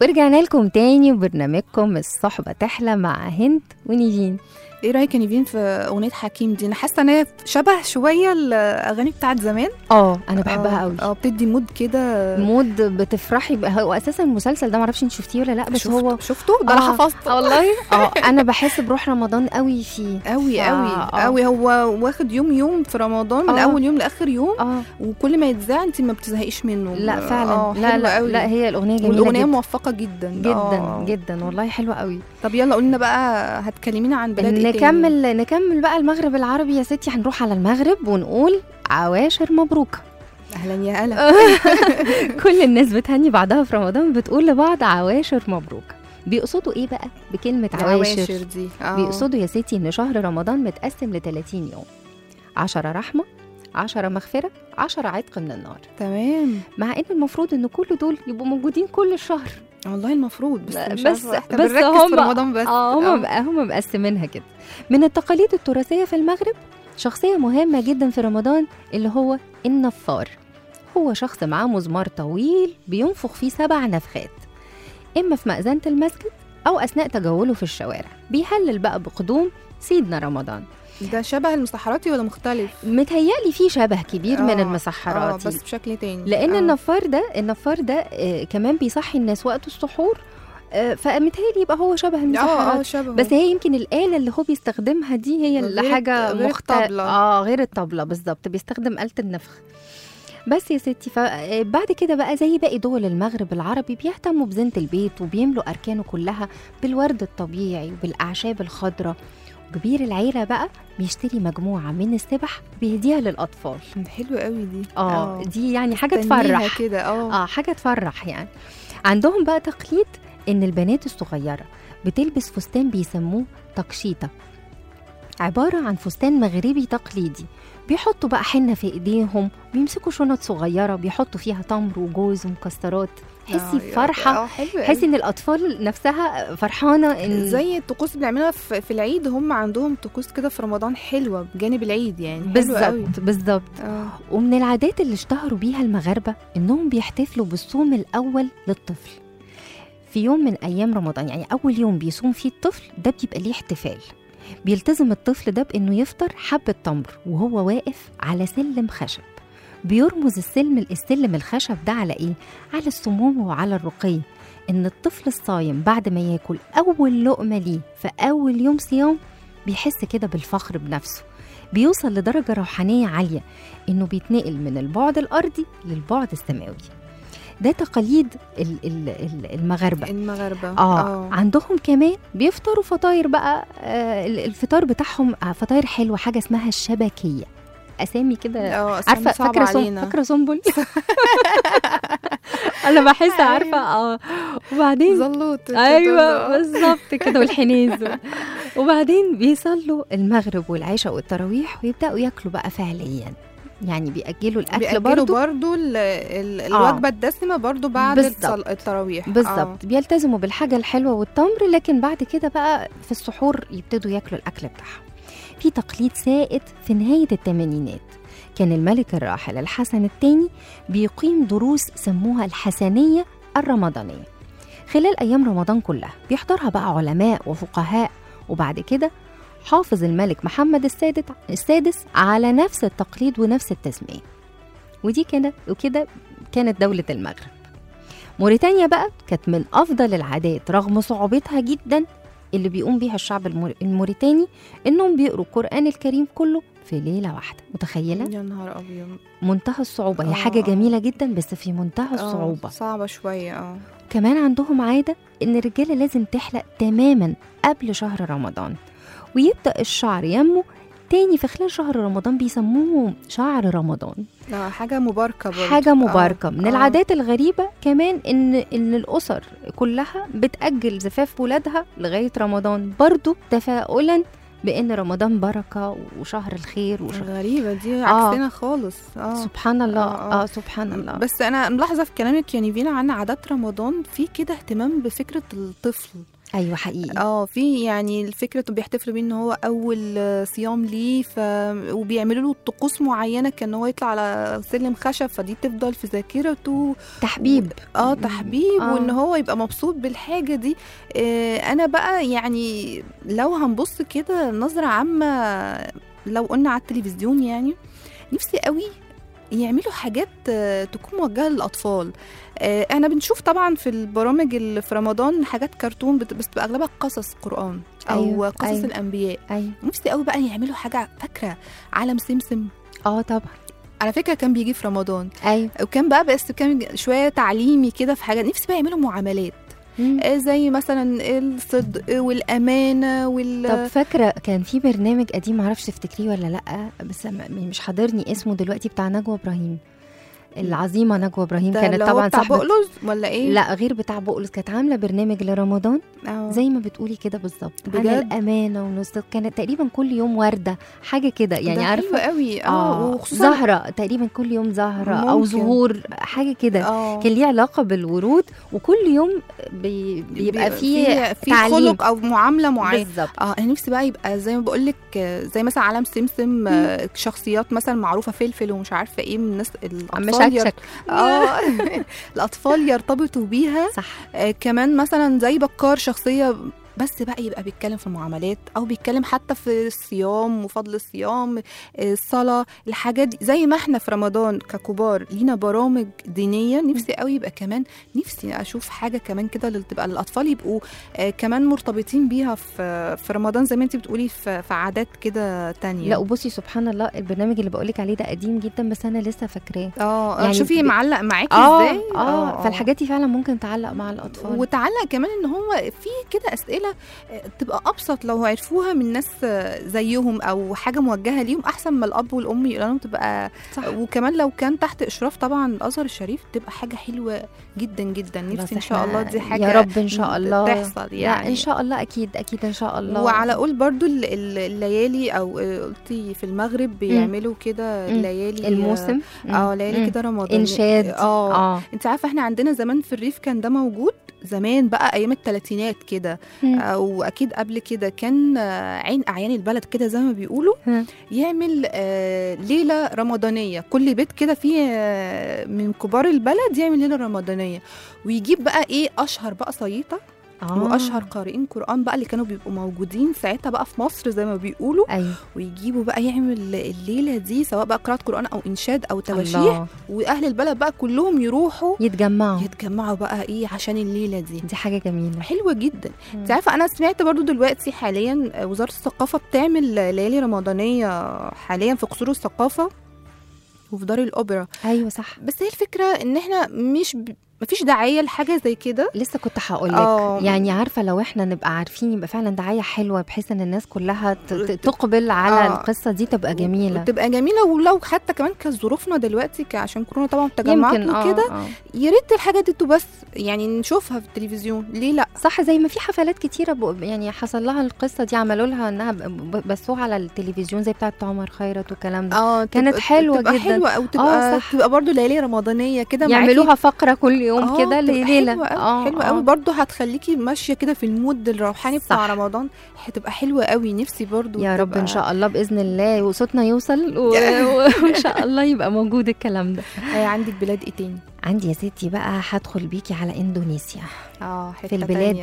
ورجعنا لكم تاني وبرنامجكم الصحبة تحلى مع هند ونيفين. ايه رايك يا نيفين في اغنيه حكيم دي؟ انا حاسه ان هي شبه شويه الاغاني بتاعت زمان. انا بحبها قوي. بتدي مود كده، مود بتفرحي هو اساسا المسلسل ده معرفش انت شفتيه ولا لا، بس هو شفته ده انا حفظته والله. انا بحس بروح رمضان قوي فيه قوي قوي. هو واخد يوم في رمضان من اول يوم لاخر يوم. وكل ما يتذاع انت ما بتزهقيش منه. لا فعلا. لا هي الاغنيه جميله والاغنيه موفقه جدا جدا جدا والله، حلوه قوي. طب يلا قولنا بقى، هتكلمينا عن بلاد نكمل بقى المغرب العربي يا ستي. هنروح على المغرب ونقول عواشر مبروك. اهلا يا هلا. كل الناس بتهني بعضها في رمضان، بتقول لبعض عواشر مبروك. بيقصدوا ايه بقى بكلمه عواشر دي؟ بيقصدوا يا ستي ان شهر رمضان متقسم ل30 يوم، 10 رحمه، 10 مغفره، 10 عتق من النار. تمام. مع ان المفروض ان كل دول يبقوا موجودين كل الشهر. والله المفروض، بس هم في رمضان بس. هم مقسمينها كده. من التقاليد التراثيه في المغرب شخصيه مهمه جدا في رمضان اللي هو النفار. هو شخص معاه مزمار طويل بينفخ فيه 7 نفخات، اما في مأذنة المسجد او اثناء تجوله في الشوارع. بيهلل بقى بقدوم سيدنا رمضان. ده شبه المسحراتي ولا مختلف؟ متهيألي فيه شبه كبير من المسحراتي، بس بشكل تاني. لأن النفار ده كمان بيصحي الناس وقت السحور، فمتهيألي يبقى هو شبه المسحرات. بس هي يمكن الآلة اللي هو بيستخدمها دي هي اللي حاجة مختلفة. غير الطبلة بالظبط، بيستخدم آلة النفخ. بس يا ستي، فبعد كده بقى زي باقي دول المغرب العربي بيهتموا بزينة البيت وبيملوا أركانه كلها بالورد الطبيعي وبالأعشاب الخضراء. كبير العيلة بقى بيشتري مجموعة من السبح بيهديها للأطفال. حلوة قوي دي. دي يعني حاجة تفرح كده. حاجة تفرح يعني. عندهم بقى تقليد إن البنات الصغيرة بتلبس فستان بيسموه تقشيطة، عبارة عن فستان مغربي تقليدي. بيحطوا بقى حنة في إيديهم، بيمسكوا شنط صغيرة بيحطوا فيها تمر وجوز ومكسرات. حسي بفرحة، حسي ان الاطفال نفسها فرحانه. ان زي الطقوس اللي بنعملها في العيد، هم عندهم طقوس كده في رمضان حلوه بجانب العيد يعني. بالظبط. ومن العادات اللي اشتهروا بيها المغاربه انهم بيحتفلوا بالصوم الاول للطفل في يوم من ايام رمضان. يعني اول يوم بيصوم فيه الطفل ده بيبقى ليه احتفال. بيلتزم الطفل ده بانه يفطر حبه تمر وهو واقف على سلم خشب. بيرمز السلم الخشب ده على ايه؟ على السموم وعلى الرقي. ان الطفل الصايم بعد ما ياكل اول لقمه ليه في اول يوم صيام بيحس كده بالفخر بنفسه، بيوصل لدرجه روحانيه عاليه انه بيتنقل من البعد الارضي للبعد السماوي. ده تقاليد المغاربه. عندهم كمان بيفطروا فطاير بقى. الفطار بتاعهم فطاير حلوه، حاجه اسمها الشبكيه. اسامي كده، عارفه؟ فاكره سنبل. انا بحس عارفه. وبعدين زلوط. ايوه بالظبط كده، والحنيز. وبعدين بيصلوا المغرب والعشاء والتراويح ويبداوا ياكلوا بقى فعليا. يعني بيأجلوا الأكل برضو الوجبة الدسمة برضو بعد التراويح. بالظبط. بيلتزموا بالحاجة الحلوة والتمر، لكن بعد كده بقى في السحور يبتدوا ياكلوا الأكل بتاعهم. في تقليد سائد في نهاية الثمانينات، كان الملك الراحل الحسن الثاني بيقيم دروس سموها الحسنية الرمضانية خلال أيام رمضان كلها. بيحضرها بقى علماء وفقهاء. وبعد كده حافظ الملك محمد السادس على نفس التقليد ونفس التسمية. ودي كده كانت دولة المغرب. موريتانيا بقى كانت من أفضل العادات رغم صعوبتها جدا اللي بيقوم بيها الشعب الموريتاني، إنهم بيقروا القرآن الكريم كله في ليلة واحدة. متخيلة؟ يا نهار أبيض، منتهى الصعوبة. هي حاجة جميلة جدا بس في منتهى الصعوبة، صعبة شوية. كمان عندهم عادة إن الرجالة لازم تحلق تماما قبل شهر رمضان، ويبدأ الشعر ينمو تاني في خلال شهر رمضان. بيسموه شعر رمضان. حاجة مباركة برضه. حاجة مباركة. من العادات الغريبة كمان إن الأسر كلها بتأجل زفاف ولادها لغاية رمضان، برضه تفاؤلا بأن رمضان بركة وشهر الخير غريبة دي عكسنا خالص. سبحان الله. سبحان الله. بس أنا ملاحظة في كلامك يا نيفين عن عادات رمضان في كده اهتمام بفكرة الطفل. ايوه حقيقي. في يعني الفكرة بيحتفلوا بيه ان هو اول صيام ليه، وبيعملوا له طقوس معينة، كان هو يطلع على سلم خشب فدي تفضل في ذاكرته، تحبيب. تحبيب، وان هو يبقى مبسوط بالحاجة دي. انا بقى يعني لو هنبص كده نظرة عامة، لو قلنا على التلفزيون يعني نفسي قوي يعملوا حاجات تكون موجهة للأطفال. احنا بنشوف طبعا في البرامج اللي في رمضان حاجات كرتون، بس بتبقى اغلبها قصص قرآن او أيوة. قصص أيوة. الانبياء. ايوه نفسي قوي بقى يعملوا حاجة، فاكرة عالم سمسم؟ طبعا. على فكرة كان بيجي في رمضان، ايوه وكان بقى بس كان شوية تعليمي كده في حاجات. نفسي بقى يعملوا معاملات زي مثلا الصدق والأمانة طب فاكرة كان في برنامج قديم معرفش تفتكريه ولا لأ، بس مش حاضرني اسمه دلوقتي، بتاع نجوى إبراهيم، العظيمة نجوى إبراهيم، كانت طبعا بتاع صاحبة بقلص ولا ايه؟ لا غير بتاع بقلص، كانت عاملة برنامج لرمضان زي ما بتقولي كده بالظبط، عن الأمانة والصدق. كانت تقريبا كل يوم وردة حاجة كده يعني، عارفة قوي. وخصوصا زهرة تقريبا كل يوم زهرة أو زهور حاجة كده. كان ليه علاقة بالورود، وكل يوم بيبقى فيه تعليم خلق أو معاملة معينة بالظبط. أنا نفسي بقى يبقى زي ما بقولك، زي مثلا عالم سمسم، شخصيات مثلا معروفة، فلفل ومش عارفة ايه، من الناس الأطفال الأطفال يرتبطوا بيها. صح. كمان مثلا زي بكار، شخصية بس بقى يبقى بيتكلم في المعاملات، او بيتكلم حتى في الصيام وفضل الصيام، الصلاة، الحاجات دي. زي ما احنا في رمضان ككبار لينا برامج دينية، نفسي قوي يبقى كمان، نفسي اشوف حاجة كمان كده اللي تبقى الاطفال يبقوا كمان مرتبطين بيها في رمضان، زي ما انت بتقولي في عادات كده تانية. لا وبصي سبحان الله، البرنامج اللي بقولك عليه ده قديم جدا بس انا لسه فاكراه. يعني شوفي معلق معاكي ازاي. فالحاجات دي فعلا ممكن تعلق مع الاطفال، وتعلق كمان ان هو في كده اسئله تبقى ابسط لو عرفوها من ناس زيهم، او حاجه موجهه ليهم، احسن ما الاب والام يقولوا لهم، تبقى صح. وكمان لو كان تحت اشراف طبعا الازهر الشريف تبقى حاجه حلوه جدا جدا. نفسي ان شاء الله دي حاجه يا رب ان شاء الله تحصل يعني. ان شاء الله اكيد ان شاء الله. وعلى قول برضو الليالي، او قلتي في المغرب بيعملوا كده ليالي الموسم، ليالي كده رمضان، انشاد. انت عارفه احنا عندنا زمان في الريف كان ده موجود زمان بقى، ايام الثلاثينات كده، واكيد قبل كده كان عين اعيان البلد كده زي ما بيقولوا، يعمل ليله رمضانيه، كل بيت كده فيه من كبار البلد يعمل ليله رمضانيه، ويجيب بقى ايه اشهر بقى صييطه واشهر قارئين قرآن بقى اللي كانوا بيبقوا موجودين ساعتها بقى في مصر زي ما بيقولوا. ويجيبوا بقى يعمل الليله دي، سواء بقى قراءة قرآن او انشاد او تواشيح، واهل البلد بقى كلهم يروحوا يتجمعوا بقى ايه عشان الليله دي حاجه جميله حلوه جدا. انت عارفه انا سمعت برضو دلوقتي حاليا وزاره الثقافه بتعمل ليالي رمضانيه حاليا في قصور الثقافه وفي دار الاوبرا. ايوه صح. بس هي الفكره ان احنا مفيش دعايه لحاجه زي كده. لسه كنت هقولك يعني عارفه لو احنا نبقى عارفين يبقى فعلا دعايه حلوه، بحيث ان الناس كلها تقبل على القصه دي، تبقى جميله ولو حتى كمان كظروفنا دلوقتي عشان كورونا طبعا تجمعات وكده، يا ريت الحاجات دي بس يعني نشوفها في التلفزيون، ليه لا؟ صح. زي ما في حفلات كتيره يعني حصل لها القصه دي، عملوا لها انها بثوها على التلفزيون زي بتاعه عمر خيرت والكلام ده. كانت حلوه جدا. حلوه، او تبقى برضو ليالي رمضانيه كده، يعملوها فقره كل يوم كده ليله حلوه قوي برضو، هتخليكي ماشيه كده في المود الروحاني بتاع رمضان، هتبقى حلوه قوي. نفسي برضو يا رب ان شاء الله باذن الله وصوتنا يوصل وان شاء الله يبقى موجود الكلام ده. عندك بلاد ايه تاني؟ عندي يا ستي بقى هدخل بيكي على اندونيسيا. في البلاد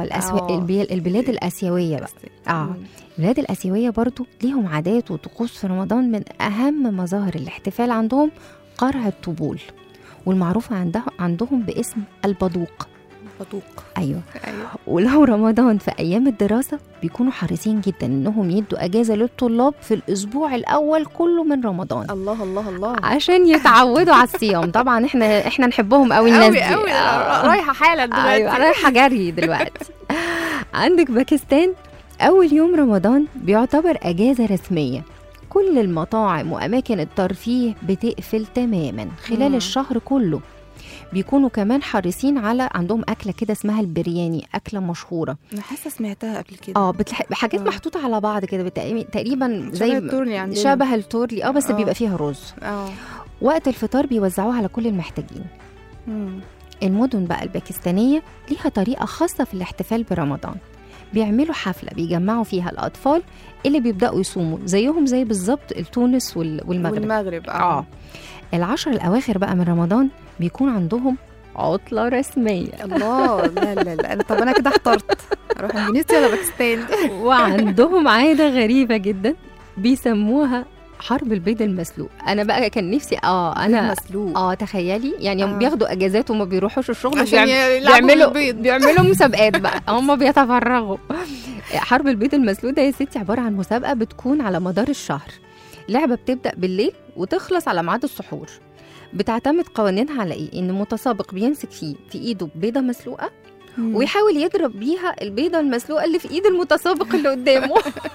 البلاد الاسيويه بقى. البلاد الاسيويه برضو ليهم عادات وطقوس في رمضان. من اهم مظاهر الاحتفال عندهم قرع الطبول، والمعروفة عندهم باسم البدوق. أيوة. ولو رمضان في أيام الدراسة بيكونوا حريصين جدا إنهم يدوا أجازة للطلاب في الأسبوع الأول كله من رمضان. الله الله الله، عشان يتعودوا على الصيام. طبعا إحنا نحبهم قوي الناس دي. رايحة حالا دلوقتي. أيوة رايحة جري دلوقتي. عندك باكستان، أول يوم رمضان بيعتبر أجازة رسمية. كل المطاعم وأماكن الترفيه بتقفل تماما خلال الشهر كله. بيكونوا كمان حريصين على عندهم أكلة كده اسمها البرياني، أكلة مشهورة. أنا حاسة سمعتها قبل كده. حاجات محطوطة على بعض كده تقريبا زي التورلي شبه التورلي بس بيبقى فيها رز. وقت الفطار بيوزعوها على كل المحتاجين. المدن بقى الباكستانية ليها طريقة خاصة في الاحتفال برمضان. بيعملوا حفلة بيجمعوا فيها الأطفال اللي بيبدأوا يصوموا زيهم زي بالظبط تونس والمغرب. العشر الأواخر بقى من رمضان بيكون عندهم عطلة رسمية. الله، لا طب أنا كده احترت أروح إندونيسيا ولا باكستان؟ وعندهم عادة غريبة جدا بيسموها حرب البيض المسلوق. انا بقى كان نفسي انا مسلوق. تخيلي يعني بياخدوا اجازات وما بيروحوش الشغل عشان بيعملوا مسابقات بقى هم بيتفرغوا. حرب البيض المسلوق ده يا ستي عباره عن مسابقه بتكون على مدار الشهر. لعبه بتبدا بالليل وتخلص على ميعاد السحور. بتعتمد قوانينها على ايه؟ ان متسابق بيمسك في ايده بيضه مسلوقه ويحاول يضرب بيها البيضه المسلوقه اللي في ايد المتسابق اللي قدامه.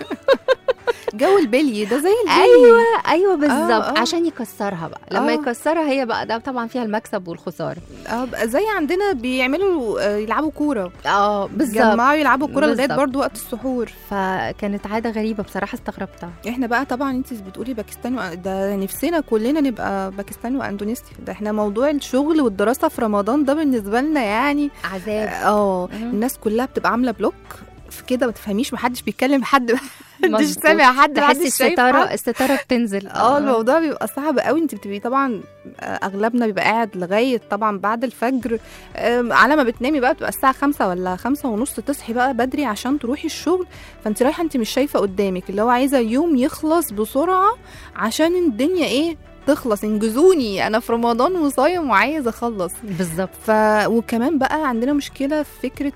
جو البلي ده زي البلي. ايوه بالظبط. عشان يكسرها بقى لما يكسرها هي بقى ده طبعا فيها المكسب والخساره. زي عندنا بيعملوا يلعبوا كوره. بالظبط، جمعوا يلعبوا كوره لغايه برضو وقت السحور. فكانت عاده غريبه بصراحه، استغربتها. احنا بقى طبعا انت بتقولي باكستان ده نفسنا كلنا نبقى باكستان واندونيسيا. ده احنا موضوع الشغل والدراسه في رمضان ده بالنسبه لنا يعني عذاب. الناس كلها بتبقى عامله بلوك في كده، ما تفهميش، محدش بيتكلم حد، محدش سامع حد، تحسي الستاره بتنزل. الموضوع بيبقى صعب قوي. انت بتبقي طبعا اغلبنا بيبقى قاعد لغايه طبعا بعد الفجر. على ما بتنامي بقى بتبقى الساعه 5 ولا 5:30 تصحي بقى بدري عشان تروحي الشغل. فانت رايحه انت مش شايفه قدامك، اللي هو عايزه يوم يخلص بسرعه عشان الدنيا تخلص. انجزوني، انا في رمضان وصايم وعايزه اخلص بالظبط. وكمان بقى عندنا مشكله في فكره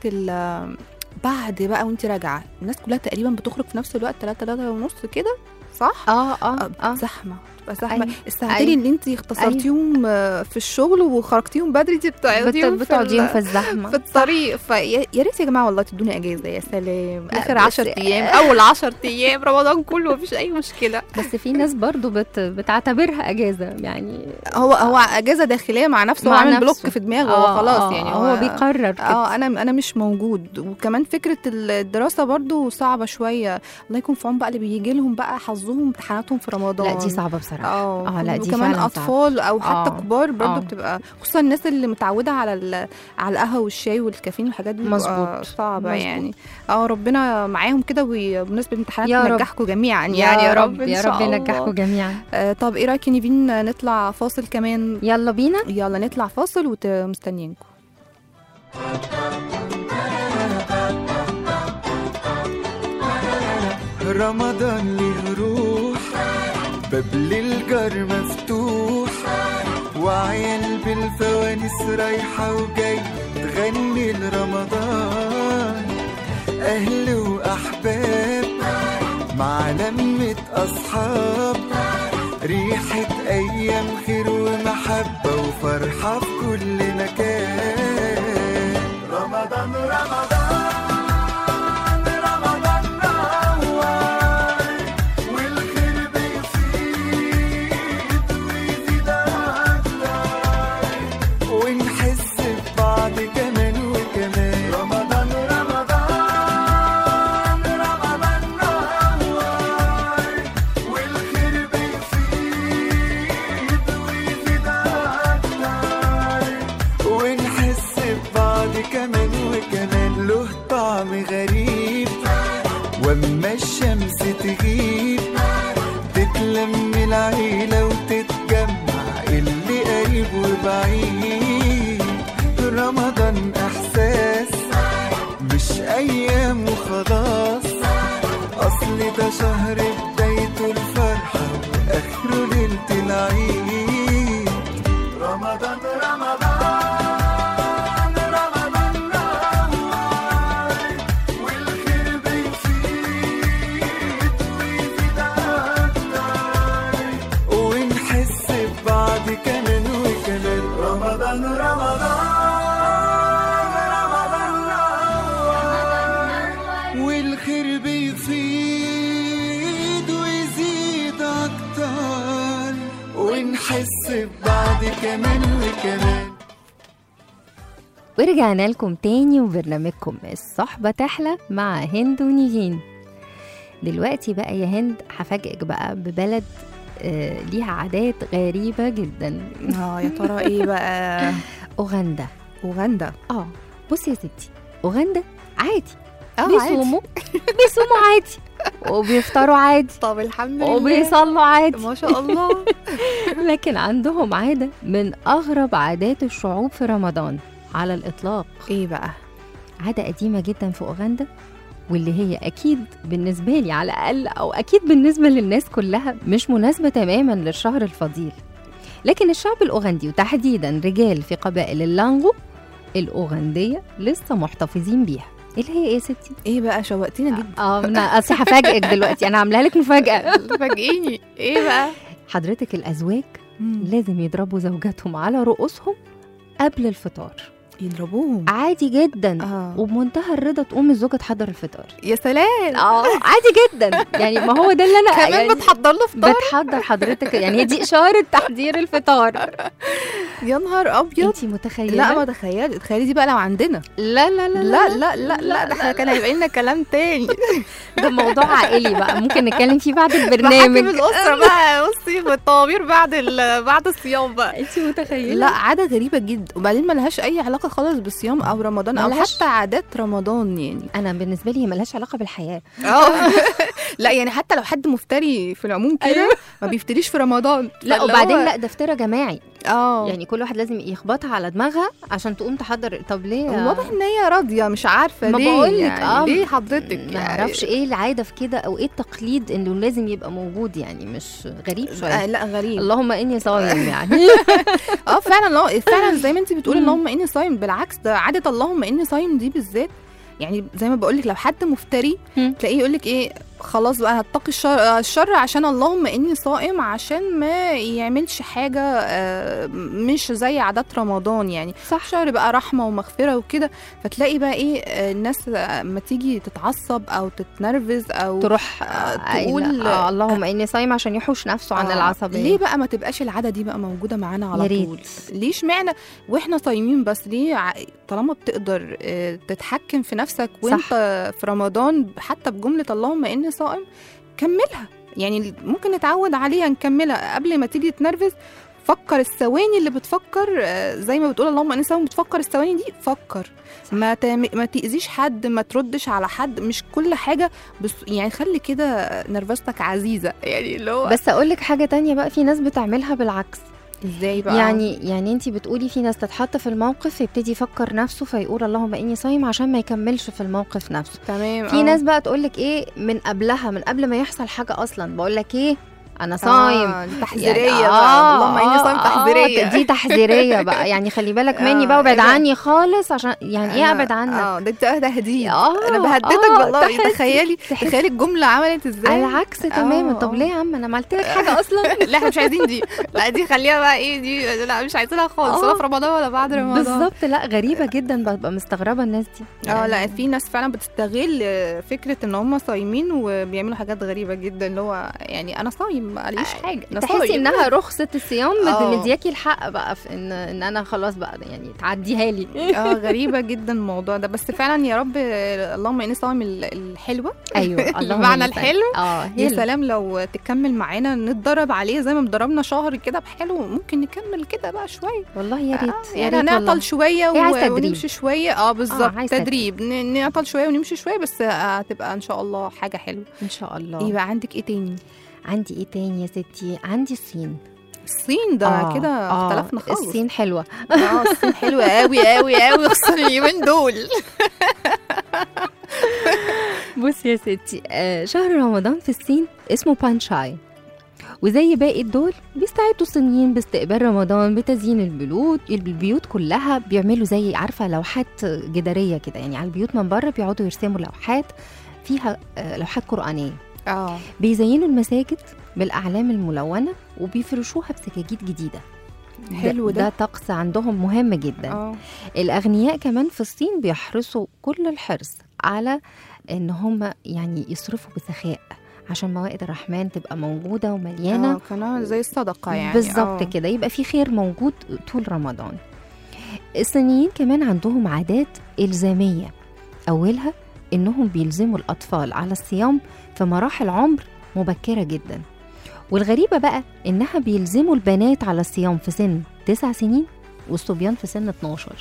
بعد بقى وانت راجعه الناس كلها تقريبا بتخرج في نفس الوقت 3:30 كده، صح؟ زحمه زحمة. الساعتين اللي انت اختصرتيهم في الشغل وخرجتيهم بدري انت بتقعديهم في الزحمه في الطريق. فيا ريت يا جماعه والله تدوني اجازه، يا سلام. اخر 10 ايام اول 10 ايام رمضان كله مفيش اي مشكله. بس في ناس برضو بتعتبرها اجازه يعني. هو اجازه داخليه مع نفسه، هو عامل بلوك في دماغه وخلاص يعني. هو بيقرر كده. انا مش موجود. وكمان فكره الدراسه برضو صعبه شويه. الله يكون في عون بقى اللي بيجي لهم بقى حظهم امتحاناتهم في رمضان. لا دي صعبه بصراحه. لا دي وكمان اطفال او حتى كبار برضو بتبقى، خصوصا الناس اللي متعوده على القهوه والشاي والكافيين والحاجات دي بتبقى صعبه يعني. ربنا معاهم كده. وبمناسبه الامتحانات ننجحكم جميعا يعني. يا رب ينجحكم جميعا. طب ايه رايك نيفين نطلع فاصل كمان؟ يلا بينا، يلا نطلع فاصل ومستنيينكم. رمضان ليه روح، باب للجار مفتوح، وعيال بالفوانيس رايحة وجاي تغني لرمضان. أهل وأحباب مع لمة أصحاب، ريحة أيام خير ومحبة وفرحة في كل مكان. رمضان رمضان غريب. وأما الشمس تغيب تتلم العيلة وتتجمع اللي قريب وبعيد. رمضان إحساس مش أيام وخلاص، أصل ده شهر بدايته الفرحة وآخره ليلة العيد. رمضان والخير بيفيد ويزيد أكتر، ونحس ببعض كمان وكمان. ورجعنا لكم تاني وبرنامجكم الصحبة تحلى مع هند ونيفين. دلوقتي بقى يا هند هفاجئك بقى ببلد ليها عادات غريبة جدا. يا ترى ايه بقى؟ أوغندا. اوغندا. بصي يا ستي، اوغندا عادي عادي. بيصوموا عادي، وبيفطروا عادي، طب الحمد لله، وبيصلوا عادي، ما شاء الله. لكن عندهم عادة من أغرب عادات الشعوب في رمضان على الإطلاق. ايه بقى؟ عادة قديمة جدا في أوغندا، واللي هي أكيد بالنسبة لي على الأقل، أو أكيد بالنسبة للناس كلها، مش مناسبة تماما للشهر الفضيل. لكن الشعب الأوغندي وتحديدا رجال في قبائل اللانغو الأوغندية لسه محتفظين بيها. اللي هي ايه يا ستي؟ ايه بقى؟ شوقتينا جدا. انا اصل هفاجئك دلوقتي، انا عامله لك مفاجأة. فاجئيني. ايه بقى؟ حضرتك الأزواج لازم يضربوا زوجاتهم على رؤوسهم قبل الفطار. يضربوهم عادي جدا. وبمنتهى الرضا تقوم الزوجه تحضر الفطار. يا سلام. عادي جدا. يعني ما هو ده اللي انا كمان يعني بتحضر له فطار. بتحضر حضرتك، يعني دي اشاره تحضير الفطار. يا نهار ابيض. انتي متخيله؟ لا ما تخيلي دي بقى لو عندنا. لا لا لا لا لا لا لا ده احنا كان هيبقى لنا كلام تاني. ده موضوع عائلي بقى، ممكن نتكلم فيه بعد البرنامج. محاكم الاسره بقى. بصي بالطوابير بعد الصيام بقى. انتي متخيله؟ لا عاده غريبه جدا، وبعدين ما لهاش اي علاقه خالص بالصيام او رمضان او حتى عادات رمضان. يعني انا بالنسبه لي ملهاش علاقه بالحياه. لا يعني حتى لو حد مفتري في العموم كده ما بيفتريش في رمضان. لا وبعدين لا، ده افتراء جماعي. يعني كل واحد لازم يخبطها على دماغها عشان تقوم تحضر. طب ليه؟ واضح ان هي راضيه، مش عارفه ما ليه. بقولك يعني ليه حضرتك؟ ما اعرفش ايه العاده في كده، او ايه التقليد انه لازم يبقى موجود. يعني مش غريب شويه؟ لا غريب. اللهم اني صايم يعني. فعلا زي ما انت بتقولي اللهم اني صايم. بالعكس ده عاده اللهم اني صايم دي بالذات. يعني زي ما بقولك لو حد مفتري تلاقيه يقولك ايه، خلاص بقى هتقي الشر عشان اللهم اني صائم، عشان ما يعملش حاجه مش زي عادات رمضان. يعني صح، شهر بقى رحمه ومغفره وكده. فتلاقي بقى ايه الناس ما تيجي تتعصب او تتنرفز او تروح تقول اللهم اني صايم عشان يحوش نفسه عن العصبيه. ليه بقى ما تبقاش العاده دي بقى موجوده معانا على طول؟ ليش معنى واحنا صايمين بس؟ ليه طالما بتقدر تتحكم في نفسك وانت في رمضان حتى بجمله اللهم اني صائم كملها. يعني ممكن نتعود عليها نكملها قبل ما تيجي تنرفز. فكر الثواني اللي بتفكر، زي ما بتقول اللهم اني صائم بتفكر الثواني دي. فكر ما تأذيش حد، ما تردش على حد، مش كل حاجه بس. يعني خلي كده نرفزتك عزيزه. يعني اللي هو بس اقول لك حاجه تانية بقى، في ناس بتعملها بالعكس. ازاي بقى؟ يعني انتي بتقولي في ناس تتحط في الموقف فيبتدي يفكر نفسه فيقول اللهم اني صايم عشان ما يكملش في الموقف نفسه. تمام. في ناس بقى تقولك ايه من قبلها، من قبل ما يحصل حاجه اصلا، بقولك ايه انا صايم. تحذيريه يعني بقى. اللهم اني صايم تحذيريه. دي تحذيريه بقى. يعني خلي بالك مني بقى وابعد عني خالص. عشان يعني ايه ابعد عنك؟ ده تهديد. انا بهددك والله. تخيلي الجمله عملت ازاي. العكس تماما. طب ليه يا عم انا ما قلت لك حاجه اصلا؟ لا احنا مش عايزين دي. لا دي خليها بقى ايه دي. لا مش عايزينها خالص، ولا في رمضان ولا بعد رمضان. بالظبط. لا غريبه جدا، ببقى مستغربه الناس دي. لا في ناس فعلا بتستغل فكره ان هم صايمين وبيعملوا حاجات غريبه جدا. اللي هو يعني انا صايم ماليش حاجه. تحسي انها رخصه الصيام مدياكي الحق بقى في ان انا خلاص بقى يعني تعديها لي. غريبه جدا الموضوع ده. بس فعلا يا رب اللهم اني صايم الحلوه. ايوه المعنى الحلو. يا سلام لو تكمل معانا نتدرب عليه زي ما اتدربنا شهر كده بحلو. ممكن نكمل كده بقى شويه والله. يا ريت يعني نعطل شويه ونمشي شويه. بالظبط تدريب. نعطل شويه ونمشي شويه بس هتبقى ان شاء الله حاجه حلوه ان شاء الله. يبقى عندك ايه تاني؟ عندي ايه تاني يا ستي؟ عندي الصين. الصين ده كده اختلفنا خالص. الصين حلوه. الصين حلوه قوي قوي قوي خصوصا اليومين دول. بصي يا ستي، شهر رمضان في الصين اسمه بانشاي، وزي باقي الدول بيستعدوا الصينيين باستقبال رمضان بتزيين البيوت كلها. بيعملوا زي عارفه لوحات جداريه كده، يعني على البيوت من بره بيقعدوا يرسموا لوحات فيها لوحات قرآنيه. بيزينوا المساجد بالأعلام الملونة وبيفرشوها بسجاجيد جديدة. حلو ده طقس عندهم مهم جدا. الأغنياء كمان في الصين بيحرصوا كل الحرص على إن هم يعني يصرفوا بسخاء عشان موائد الرحمن تبقى موجودة ومليانة. كمان زي الصدقة يعني. بالظبط كده، يبقى في خير موجود طول رمضان. الصينيين كمان عندهم عادات إلزامية، أولها إنهم بيلزموا الأطفال على الصيام في مراحل عمر مبكرة جدا. والغريبة بقى إنها بيلزموا البنات على الصيام في سن 9 سنين والصبيان في سن 12.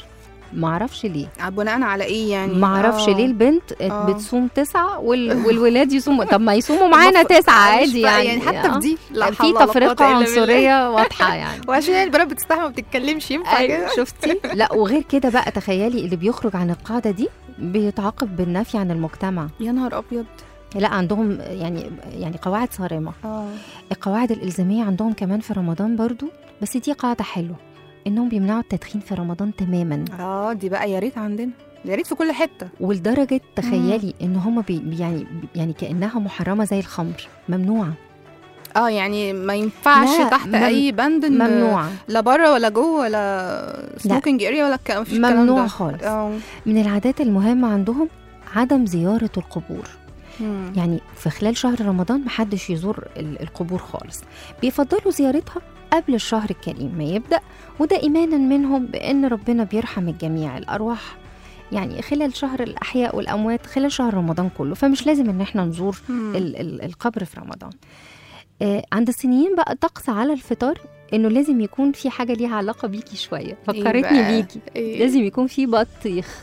معرفش ليه. بناء على ايه يعني؟ معرفش ليه البنت بتصوم 9 والولاد يصوموا. طب ما يصوموا معانا 9 عادي يعني حتى في دي في تفرقه عنصريه واضحه يعني. وعشان البنات بتستحمى ما بتتكلمش ينفع كده؟ شفتي؟ لا وغير كده بقى تخيلي اللي بيخرج عن القاعده دي بيتعاقب بالنفي عن المجتمع. يا نهار ابيض. لا عندهم يعني قواعد صارمه. القواعد الالزاميه عندهم كمان في رمضان برضو، بس دي قاعده حلوه انهم بيمنعوا التدخين في رمضان تماما. دي بقى يا ريت عندنا، يا ريت في كل حته. ولدرجه تخيلي ان هم يعني كانها محرمه زي الخمر، ممنوعه. يعني ما ينفعش تحت اي بند. ممنوعه، لا بره ولا جوه ولا سموكينج اريا ولا مفيش الكلام ده. ممنوع خالص. من العادات المهمه عندهم عدم زياره القبور. يعني في خلال شهر رمضان محدش يزور القبور خالص، بيفضلوا زيارتها قبل الشهر الكريم ما يبدأ، وده إيمانا منهم بأن ربنا بيرحم الجميع، الأرواح يعني خلال شهر الأحياء والأموات خلال شهر رمضان كله، فمش لازم إن احنا نزور القبر في رمضان. عند الصينيين بقى طقس على الفطار إنه لازم يكون في حاجة ليها علاقة بيكي شوية، فكرتني بيكي. لازم يكون في بطيخ.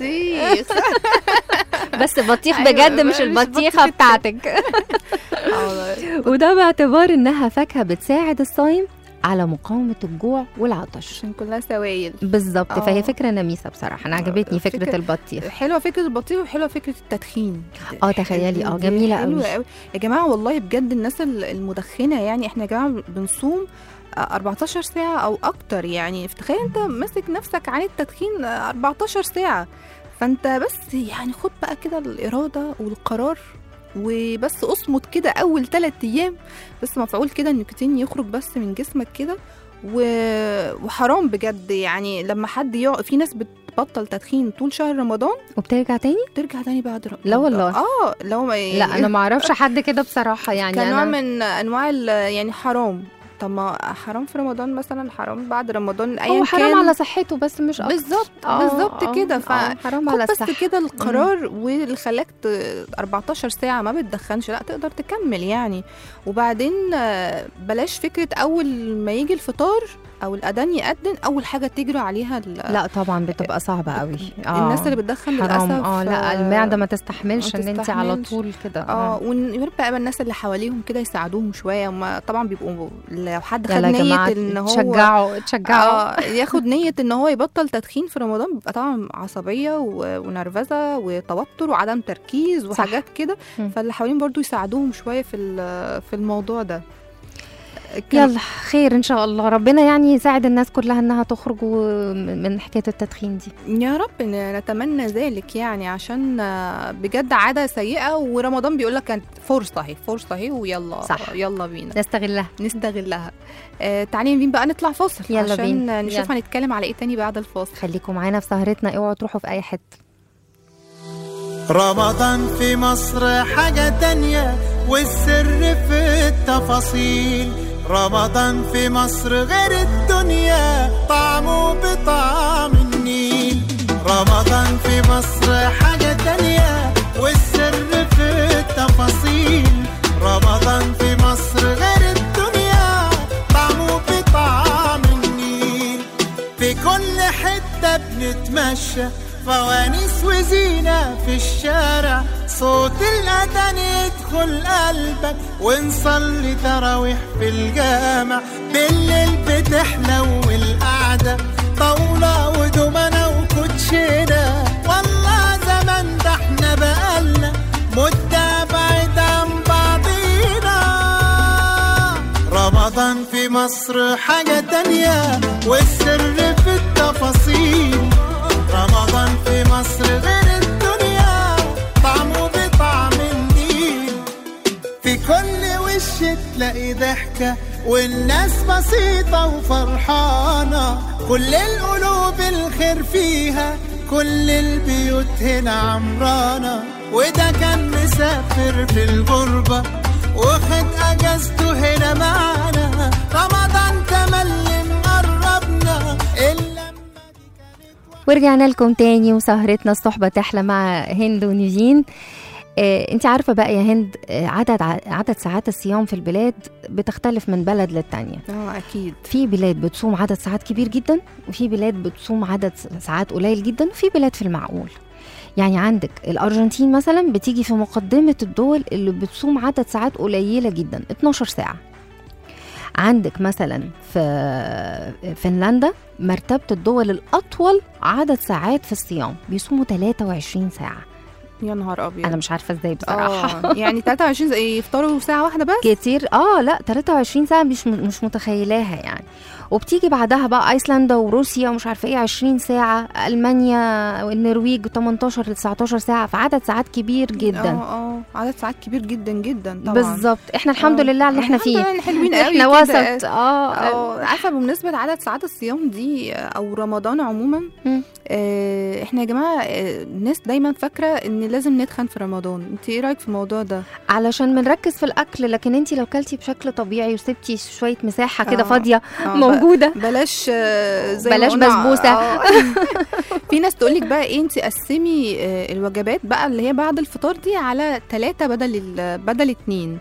بس بطيخ بجد، مش البطيخة بتاعتك. وده باعتبار إنها فاكهة بتساعد الصايم على مقاومة الجوع والعطش عشان كلها سوائل. بالظبط. فهي فكرة نميسة بصراحة، أنا عجبتني فكرة البطيخ. حلوة فكرة البطيخ وحلوة فكرة التدخين. تخيلي جميلة قوي يا جماعة. والله بجد الناس المدخنة يعني احنا يا جماعة بنصوم 14 ساعة أو أكتر. يعني تخيل أنت ماسك نفسك عن التدخين 14 ساعة، فأنت بس يعني خد بقى كده الإرادة والقرار وبس اصمت كده أول 3 أيام بس، مفعول كده النيكوتين يخرج بس من جسمك كده. وحرام بجد يعني لما حد في ناس بتبطل تدخين طول شهر رمضان وبترجع تاني بعد رمضان. لا والله. لا أنا ما أعرفش حد كده بصراحة يعني. كنوع من أنواع يعني حرام. طب ما حرام في رمضان مثلا، حرام بعد رمضان ايا كان. هو حرام على صحته بس مش اكتر. بالظبط كده. حرام على الصحه. بس كده القرار واللي خلاك 14 ساعه ما بتدخنش، لا تقدر تكمل يعني. وبعدين بلاش فكره اول ما يجي الفطار او الاذان يأذن اول حاجه تجري عليها. لا طبعا بتبقى صعبه قوي. الناس اللي بتدخن للاسف لا المعده ما تستحملش ان انت على طول كده. ويبقى الناس اللي حواليهم كده يساعدوهم شويه. هم طبعا بيبقوا لو حد خد نيه ان هو تشجعوا ياخد نيه ان هو يبطل تدخين في رمضان، بيبقى طبعا عصبيه ونرفزه وتوتر وعدم تركيز وحاجات كده. فاللي حوالين برضو يساعدوهم شويه في الموضوع ده. يلا خير ان شاء الله، ربنا يعني يساعد الناس كلها انها تخرج من حكايه التدخين دي يا رب. نتمنى ذلك يعني، عشان بجد عاده سيئه. ورمضان بيقول لك كانت فرصه اهي ويلا صح. يلا بينا نستغلها. تعالي نبين بقى نطلع فاصل يلا عشان بينا. نشوف هنتكلم على ايه تاني بعد الفاصل. خليكم معانا في سهرتنا، اوعوا تروحوا في اي حته. رمضان في مصر حاجه تانية والسر في التفاصيل. رمضان في مصر غير الدنيا طعمه بطعم النيل. رمضان في مصر حاجة تانية والسر في التفاصيل. رمضان في مصر غير الدنيا طعمه بطعم النيل. في كل حتة بنتمشى فوانيس وزينة في الشارع، صوت الأذان يدخل قلبك ونصلي تراويح في الجامع. بالليل بتحلو القعدة طاولة ودومنة وكوتشينة. والله زمان ده احنا بقالنا مدة بعيد عن بعضينا. رمضان في مصر حاجة تانية والسر في التفاصيل. رمضان في مصر غير الدنيا طعمه بطعم النيل. في كل وش تلاقي ضحكة والناس بسيطة وفرحانة. كل القلوب الخير فيها، كل البيوت هنا عمرانة. وده كان مسافر في الغربة وخد أجازته هنا معانا. رمضان تملي مقربنا. ورجعنا لكم تاني وسهرتنا الصحبة تحلى مع هند ونيفين. انت عارفه بقى يا هند، عدد ساعات الصيام في البلاد بتختلف من بلد للتانية. اكيد. في بلاد بتصوم عدد ساعات كبير جدا، وفي بلاد بتصوم عدد ساعات قليل جدا، وفي بلاد في المعقول. يعني عندك الأرجنتين مثلا بتيجي في مقدمة الدول اللي بتصوم عدد ساعات قليلة جدا، 12 ساعة. عندك مثلا في فنلندا مرتبة الدول الأطول عدد ساعات في الصيام، بيصوموا 23 ساعة. يا نهار ابيض، انا مش عارفه ازاي بصراحه. يعني 23 يفطروا ساعه واحده بس كتير. لا 23 ساعه مش متخيلاها يعني. وبتيجي بعدها بقى ايسلندا وروسيا ومش عارفه ايه 20 ساعه، المانيا والنرويج 18 ل 19 ساعه، فعدد ساعات كبير جدا. عدد ساعات كبير جدا جدا طبعا. بالظبط. احنا الحمد لله اللي احنا فيه، احنا حلوين قوي، احنا وسط. عارفه بمناسبه عدد ساعات الصيام دي او رمضان عموما، احنا يا جماعه الناس دايما فاكره ان لازم نتخن في رمضان. انت ايه رايك في الموضوع ده؟ علشان بنركز في الاكل، لكن انت لو كلتي بشكل طبيعي وسبتي شويه مساحه كده فاضيه موجوده، بلاش زي بلاش بسبوسه. في ناس تقولك بقى ايه، انت قسمي الوجبات بقى اللي هي بعد الفطار دي على 3 بدل 2.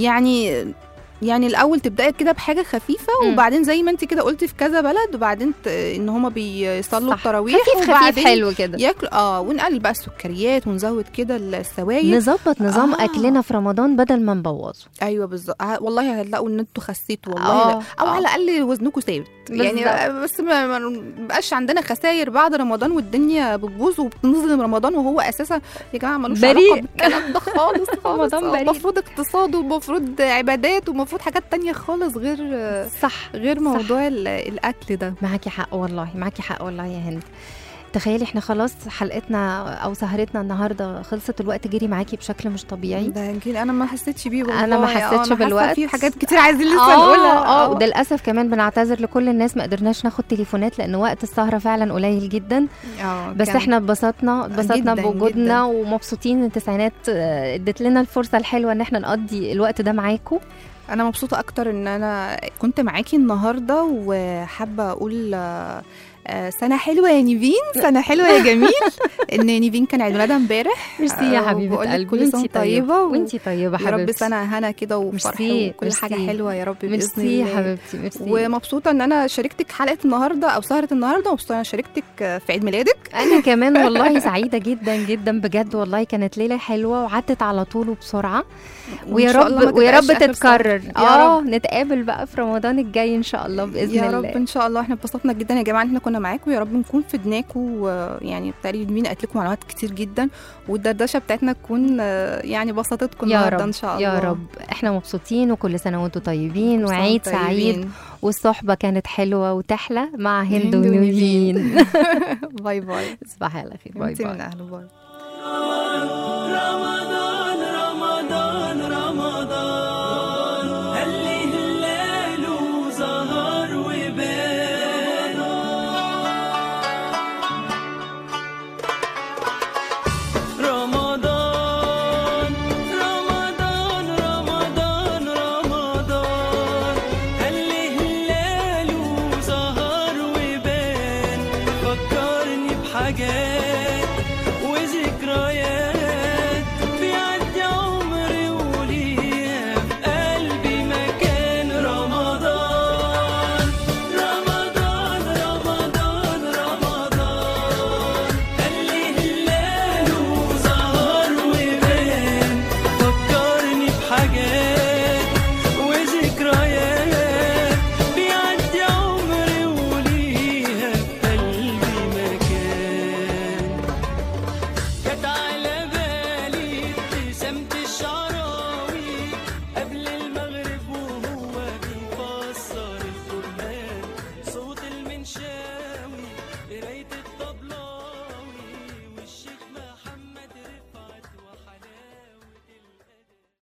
يعني الاول تبداي كده بحاجه خفيفه، وبعدين زي ما انت كده قلتي في كذا بلد، وبعدين ان هما بيصلوا التراويح خفيف حلو كده ياكلوا ونقلل بقى السكريات ونزود كده السوائل، نظبط نظام اكلنا في رمضان بدل ما نبوظه. ايوه بالظبط. والله هتلاقوا ان انتوا خسيتوا والله، او على الاقل وزنكم ثابت يعني، بس ما بقاش عندنا خسائر بعد رمضان والدنيا بتبوظ وبتنظم رمضان وهو اساسا يا جماعه ملوش علاقه بالكلام ده خالص. رمضان بريء، المفروض اقتصاد ومفروض عبادات ومفروض حاجات تانية خالص غير موضوع الاكل ده. معاكي حق والله، معاكي حق والله يا هند. تخيلي احنا خلاص حلقتنا او سهرتنا النهارده خلصت، الوقت جري معاكي بشكل مش طبيعي. ده يمكن انا ما حسيتش بيه والله. انا ما حسيتش بالوقت، في حاجات كتير عايزين لسه نقولها. وده للاسف كمان بنعتذر لكل الناس، ما قدرناش ناخد تليفونات لان وقت السهره فعلا قليل جدا. بس احنا اتبسطنا بوجودنا ومبسوطين. التسعينات ادت لنا الفرصه الحلوه ان احنا نقضي الوقت ده معاكم. انا مبسوطه اكتر ان انا كنت معاكي النهارده، وحابه اقول سنة حلوة يا نيفين، سنة حلوة يا جميل. ان نيفين كان عيد ميلادها امبارح. ميرسي يا حبيبة قلبي، كل سنة طيبة وانتي طيبة حبيبتي. يا رب سنة هنا كده وفرح وكل حاجة حلوة يا رب بإذن الله. ميرسي يا حبيبتي، ميرسي. ومبسوطة ان انا شاركتك حلقة النهاردة او سهرة النهاردة، ومبسوطة انا شاركتك في عيد ميلادك. انا كمان والله سعيدة جدا جدا بجد والله، كانت ليلة حلوة وعدت على طول وبسرعة، ويا رب تتكرر. نتقابل بقى في رمضان الجاي ان شاء الله باذن الله. يا رب ان شاء الله. احنا اتبسطنا جدا يا جماعه ان احنا كنا معاكم، يا رب نكون فدناكم، يعني تقريبا مين قالت لكم معلومات كتير جدا، والدردشه بتاعتنا تكون يعني بسطتكم النهارده ان شاء الله. يا رب. احنا مبسوطين وكل سنه وانتم طيبين وعيد سعيد، والصحبه كانت حلوه وتحلى مع هند ونيفين. باي باي، تصبحي على خير. باي باي. من اهله. باي.